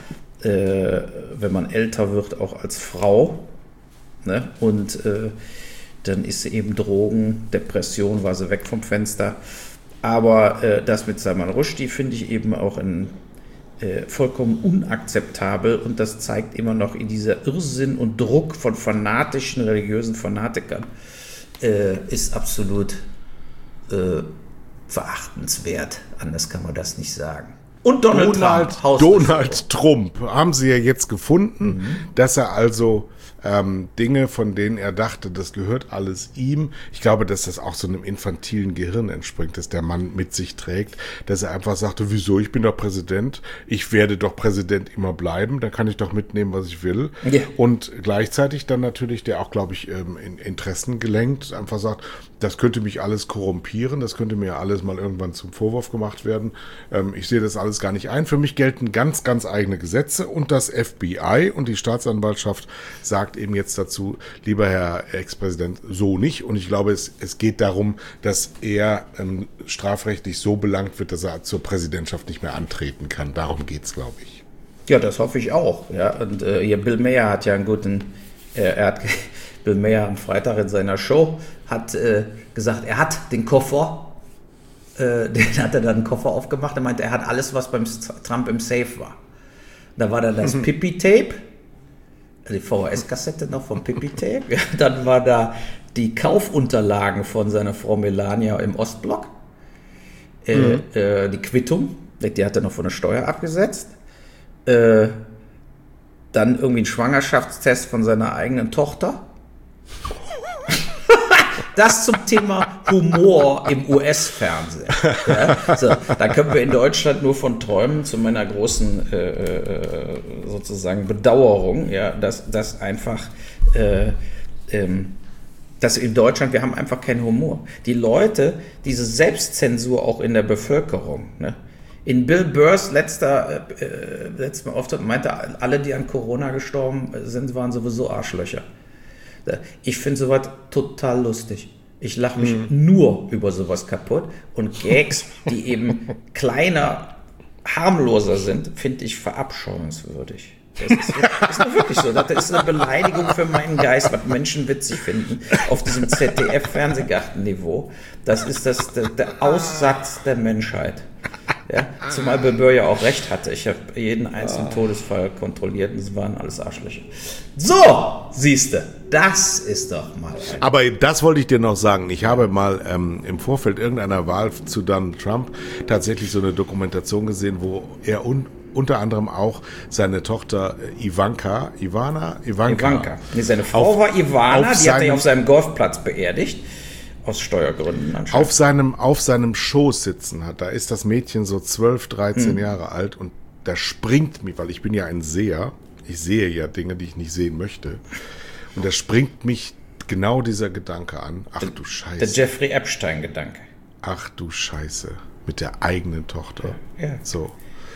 äh, wenn man älter wird, auch als Frau. Ne? Und äh, dann ist sie eben Drogen, Depression, war sie weg vom Fenster. Aber äh, das mit Salman Rushdie finde ich eben auch ein, äh, vollkommen unakzeptabel. Und das zeigt immer noch in dieser Irrsinn und Druck von fanatischen, religiösen Fanatikern, äh, ist absolut äh, verachtenswert. Anders kann man das nicht sagen. Und Donald, Donald Trump. Donald Trump haben sie ja jetzt gefunden, mhm. dass er also ähm, Dinge, von denen er dachte, das gehört alles ihm. Ich glaube, dass das auch so einem infantilen Gehirn entspringt, dass der Mann mit sich trägt, dass er einfach sagte, wieso, ich bin doch Präsident, ich werde doch Präsident immer bleiben, dann kann ich doch mitnehmen, was ich will. Ja. Und gleichzeitig dann natürlich, der auch, glaube ich, ähm, in Interessen gelenkt, einfach sagt, das könnte mich alles korrumpieren, das könnte mir alles mal irgendwann zum Vorwurf gemacht werden. Ähm, ich sehe das alles gar nicht ein. Für mich gelten ganz, ganz eigene Gesetze und das F B I und die Staatsanwaltschaft sagt eben jetzt dazu, lieber Herr Ex-Präsident, so nicht. Und ich glaube, es, es geht darum, dass er ähm, strafrechtlich so belangt wird, dass er zur Präsidentschaft nicht mehr antreten kann. Darum geht's, glaube ich. Ja, das hoffe ich auch. Ja, und äh, hier Bill Maher hat ja einen guten, äh, er hat Bill Maher am Freitag in seiner Show hat äh, gesagt, er hat den Koffer, äh, den hat er dann einen Koffer aufgemacht. Er meinte, er hat alles, was beim Trump im Safe war. Da war dann das mhm. Pippi-Tape, die V H S-Kassette noch vom Pippi-Tape. Dann war da die Kaufunterlagen von seiner Frau Melania im Ostblock. Äh, mhm. äh, die Quittung, die hat er noch von der Steuer abgesetzt. Äh, dann irgendwie ein Schwangerschaftstest von seiner eigenen Tochter. Das zum Thema Humor im U S-Fernsehen. Ja, so, da können wir in Deutschland nur von träumen, zu meiner großen äh, sozusagen Bedauerung, ja, dass, dass einfach, äh, ähm, dass in Deutschland, wir haben einfach keinen Humor. Die Leute, diese Selbstzensur auch in der Bevölkerung, ne? In Bill Burrs letzter, äh, letzten Auftritt meinte, alle, die an Corona gestorben sind, waren sowieso Arschlöcher. Ich finde sowas total lustig. Ich lache mich mhm. nur über sowas kaputt. Und Gags, die eben kleiner, harmloser sind, finde ich verabscheuungswürdig. Das ist, das ist wirklich so. Das ist eine Beleidigung für meinen Geist, was Menschen witzig finden auf diesem Z D F-Fernsehgarten-Niveau. Das ist das, der, der Aussatz der Menschheit. Ja, zumal Bill Burr ja auch recht hatte. Ich habe jeden einzelnen oh. Todesfall kontrolliert und es waren alles Arschlöcher. So, siehste, das ist doch mal... Aber das wollte ich dir noch sagen. Ich habe mal ähm, im Vorfeld irgendeiner Wahl zu Donald Trump tatsächlich so eine Dokumentation gesehen, wo er un- unter anderem auch seine Tochter Ivanka, Ivana, Ivanka. Ivanka. Nee, seine Frau auf, war Ivana, die hat er auf seinem Golfplatz beerdigt. Aus Steuergründen anscheinend. Auf seinem, auf seinem Schoß sitzen hat. Da ist das Mädchen so zwölf, dreizehn mhm. Jahre alt und da springt mich, weil ich bin ja ein Seher, ich sehe ja Dinge, die ich nicht sehen möchte. Und da springt mich genau dieser Gedanke an. Ach du Scheiße. Der Jeffrey Epstein-Gedanke. Ach du Scheiße. Mit der eigenen Tochter. Ja. ja. So.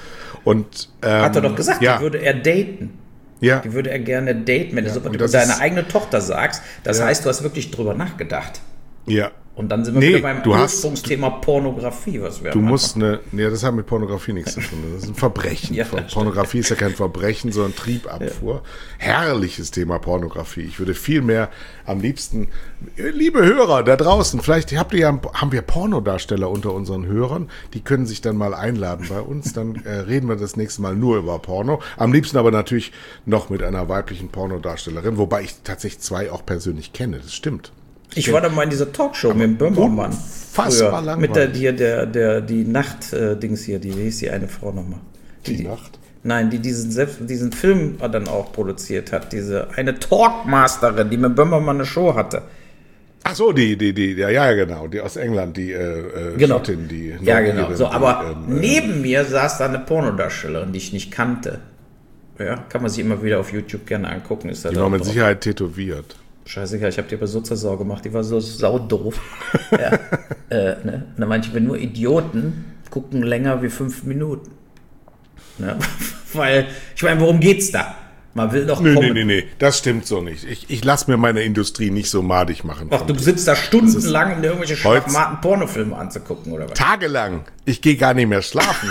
Und, ähm, hat er doch gesagt, ja. die würde er daten. Ja. Die würde er gerne daten, wenn ja, du so über deine eigene Tochter sagst. Das ja. heißt, du hast wirklich drüber nachgedacht. Ja. Und dann sind wir nee, wieder beim Ursprungsthema Pornografie, was wir Du musst eine, nee, das hat mit Pornografie nichts zu tun. Das ist ein Verbrechen. ja, Pornografie ist ja kein Verbrechen, sondern Triebabfuhr. Ja. Herrliches Thema Pornografie. Ich würde viel mehr am liebsten, liebe Hörer da draußen, vielleicht habt ihr ja, haben wir Pornodarsteller unter unseren Hörern, die können sich dann mal einladen bei uns, dann äh, reden wir das nächste Mal nur über Porno. Am liebsten aber natürlich noch mit einer weiblichen Pornodarstellerin, wobei ich tatsächlich zwei auch persönlich kenne, das stimmt. Ich war da mal in dieser Talkshow mit dem Böhmermann. Fassbar langweilig. Mit der, die, der, der, die Nacht-Dings hier, die, wie hieß die eine Frau nochmal? Die, die Nacht? Nein, die diesen, selbst, diesen Film dann auch produziert hat. Diese, eine Talkmasterin, die mit Böhmermann eine Show hatte. Ach so, die, die, die, ja, ja, genau, die aus England, die, äh, genau. Schottin, die. Ja, genau, so, aber die, ähm, neben mir saß da eine Pornodarstellerin, die ich nicht kannte. Ja, kann man sich immer wieder auf YouTube gerne angucken. Ist da die war mit Sicherheit tätowiert. Scheißegal, ich habe dir Besitzer Sau gemacht, die war so saudoof. Ja. äh, ne? Und dann meinte ich, wenn nur Idioten gucken länger wie fünf Minuten. Ne? Weil, ich meine, worum geht's da? Man will doch Nee, kommen. nee, nee, nee, das stimmt so nicht. Ich, ich lasse mir meine Industrie nicht so madig machen. Ach, du sitzt da stundenlang in irgendwelche schlafmaten Pornofilme anzugucken, oder was? Tagelang. Ich gehe gar nicht mehr schlafen.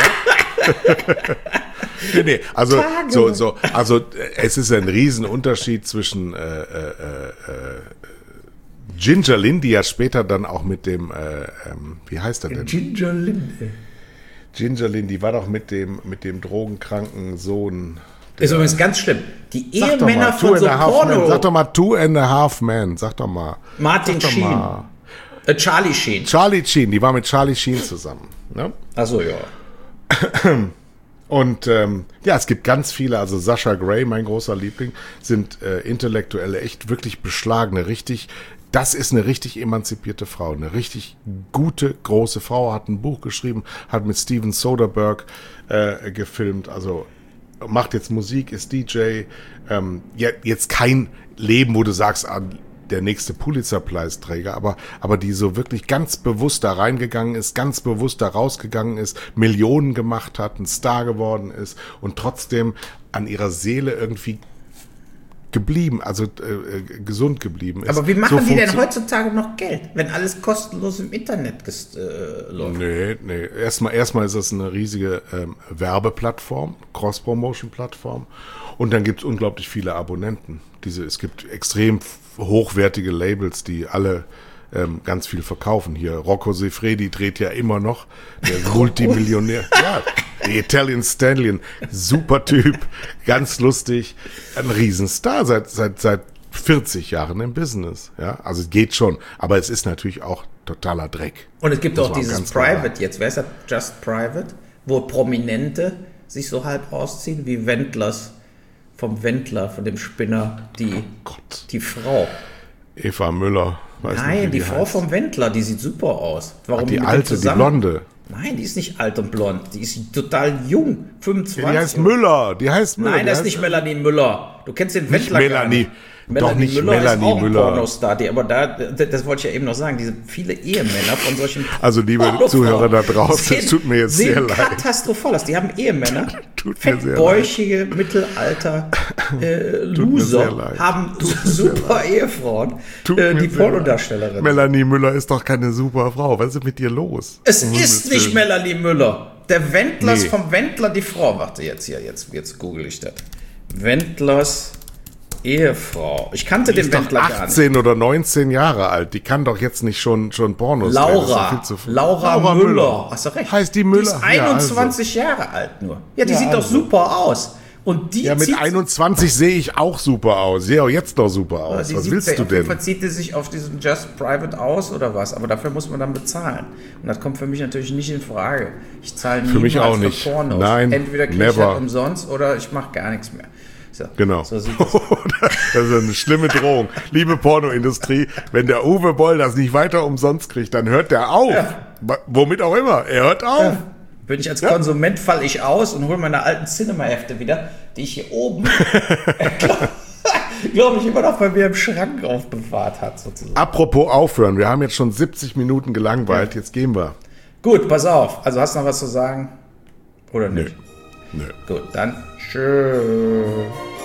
nee, nee, also, Tage. so, so, also es ist ein Riesenunterschied zwischen äh, äh, äh, Ginger Lynn, die ja später dann auch mit dem, äh, ähm, wie heißt er denn? Ginger Lynn. Ginger Lynn, die war doch mit dem, mit dem drogenkranken Sohn. Ist übrigens ganz schlimm. Die Sag doch mal, Ehemänner Two von and so a Half Men. Porno. Sag doch mal Two and a Half Men. Sag doch mal. Martin Sag doch Sheen. mal. Äh, Charlie Sheen. Charlie Sheen, die war mit Charlie Sheen zusammen. Ne? Achso, ja. Und ähm, ja, es gibt ganz viele, also Sasha Grey, mein großer Liebling, sind äh, Intellektuelle, echt wirklich beschlagene, richtig, das ist eine richtig emanzipierte Frau, eine richtig gute, große Frau, hat ein Buch geschrieben, hat mit Steven Soderbergh äh, gefilmt, also macht jetzt Musik, ist D J, ähm, ja, jetzt kein Leben, wo du sagst, ah, der nächste Pulitzer-Preisträger, aber, aber die so wirklich ganz bewusst da reingegangen ist, ganz bewusst da rausgegangen ist, Millionen gemacht hat, ein Star geworden ist und trotzdem an ihrer Seele irgendwie geblieben, also äh, gesund geblieben ist. Aber wie machen so die denn funktio- heutzutage noch Geld, wenn alles kostenlos im Internet gest- äh, läuft? Nee, nee. Erstmal, erstmal ist das eine riesige ähm, Werbeplattform, Cross-Promotion-Plattform. Und dann gibt es unglaublich viele Abonnenten. Diese, es gibt extrem hochwertige Labels, die alle ähm, ganz viel verkaufen. Hier, Rocco Siffredi dreht ja immer noch. Der ist Multimillionär. Ja, der Italian Stallion. Super Typ, ganz lustig. Ein Riesenstar seit, seit, seit vierzig Jahren im Business. Ja, also es geht schon. Aber es ist natürlich auch totaler Dreck. Und es gibt Muss auch man dieses ganz klar Private sagen. jetzt, wer ist das? Just Private, wo Prominente sich so halb ausziehen wie Wendlers, vom Wendler, von dem Spinner, die, Gott. die Frau. Eva Müller. Weiß nicht, wie Nein, die Frau heißt. vom Wendler, die sieht super aus. Warum Die mit dem alte, die zusammen- Blonde. Nein, die ist nicht alt und blond, die ist total jung, fünfundzwanzig. Die heißt Müller. Die heißt Müller. Nein, das ist die nicht heißt, Melanie Müller. Du kennst den Nicht Wendler gar Melanie. nicht. Doch nicht Müller Melanie ist auch ein Müller. Pornostar, die, aber da, das, das wollte ich ja eben noch sagen, diese viele Ehemänner von solchen Also, liebe Pornofrauen Zuhörer da draußen, es sehen- tut mir jetzt sehen sehr leid. katastrophal aus. Die haben Ehemänner, Tut mir sehr fettbäuchige, Mittelalter äh, Tut mir sehr Loser, leid. haben super Ehefrauen, Tut äh, mir die sehr Pornodarstellerin. leid. Melanie Müller ist doch keine super Frau. Was ist mit dir los? Es Um ist Himmels nicht Willen. Melanie Müller. Der Wendlers Nee. vom Wendler, die Frau. Warte jetzt hier, jetzt, jetzt google ich das. Wendlers Ehefrau. Ich kannte Die den ist doch Wendler gar nicht. achtzehn oder neunzehn Jahre alt. Die kann doch jetzt nicht schon, schon Pornos drehen. Das ist doch Laura. viel zu früh. Laura, Müller. Hast du recht. Heißt die Müller? Die ist Ja, also. einundzwanzig Jahre alt nur. Ja, die Ja, sieht doch also. super aus. Und die Ja, mit zieht einundzwanzig sehe ich auch super aus. Sehe auch jetzt noch super Ah, aus. die Was sieht willst sehr- du Auf jeden denn? Fall zieht die sich auf diesem Just Private aus oder was, aber dafür muss man dann bezahlen. Und das kommt für mich natürlich nicht in Frage. Ich zahle Für mich niemals auch nicht. für Pornos. Nein, Entweder kriege ich never. das umsonst oder ich mache gar nichts mehr. So, Genau. So sieht das. Das ist eine schlimme Drohung. Liebe Pornoindustrie, wenn der Uwe Boll das nicht weiter umsonst kriegt, dann hört der auf. Wa- Womit auch immer. Er hört auf. Bin ich als Konsument, falle ich aus und hole meine alten Cinema-Hefte wieder, die ich hier oben, glaube glaub ich, immer noch bei mir im Schrank aufbewahrt hat, sozusagen. Apropos aufhören. Wir haben jetzt schon siebzig Minuten gelangweilt. Jetzt gehen wir. Gut, pass auf. Also hast du noch was zu sagen? Oder nicht? Nö. Gut, dann tschüss.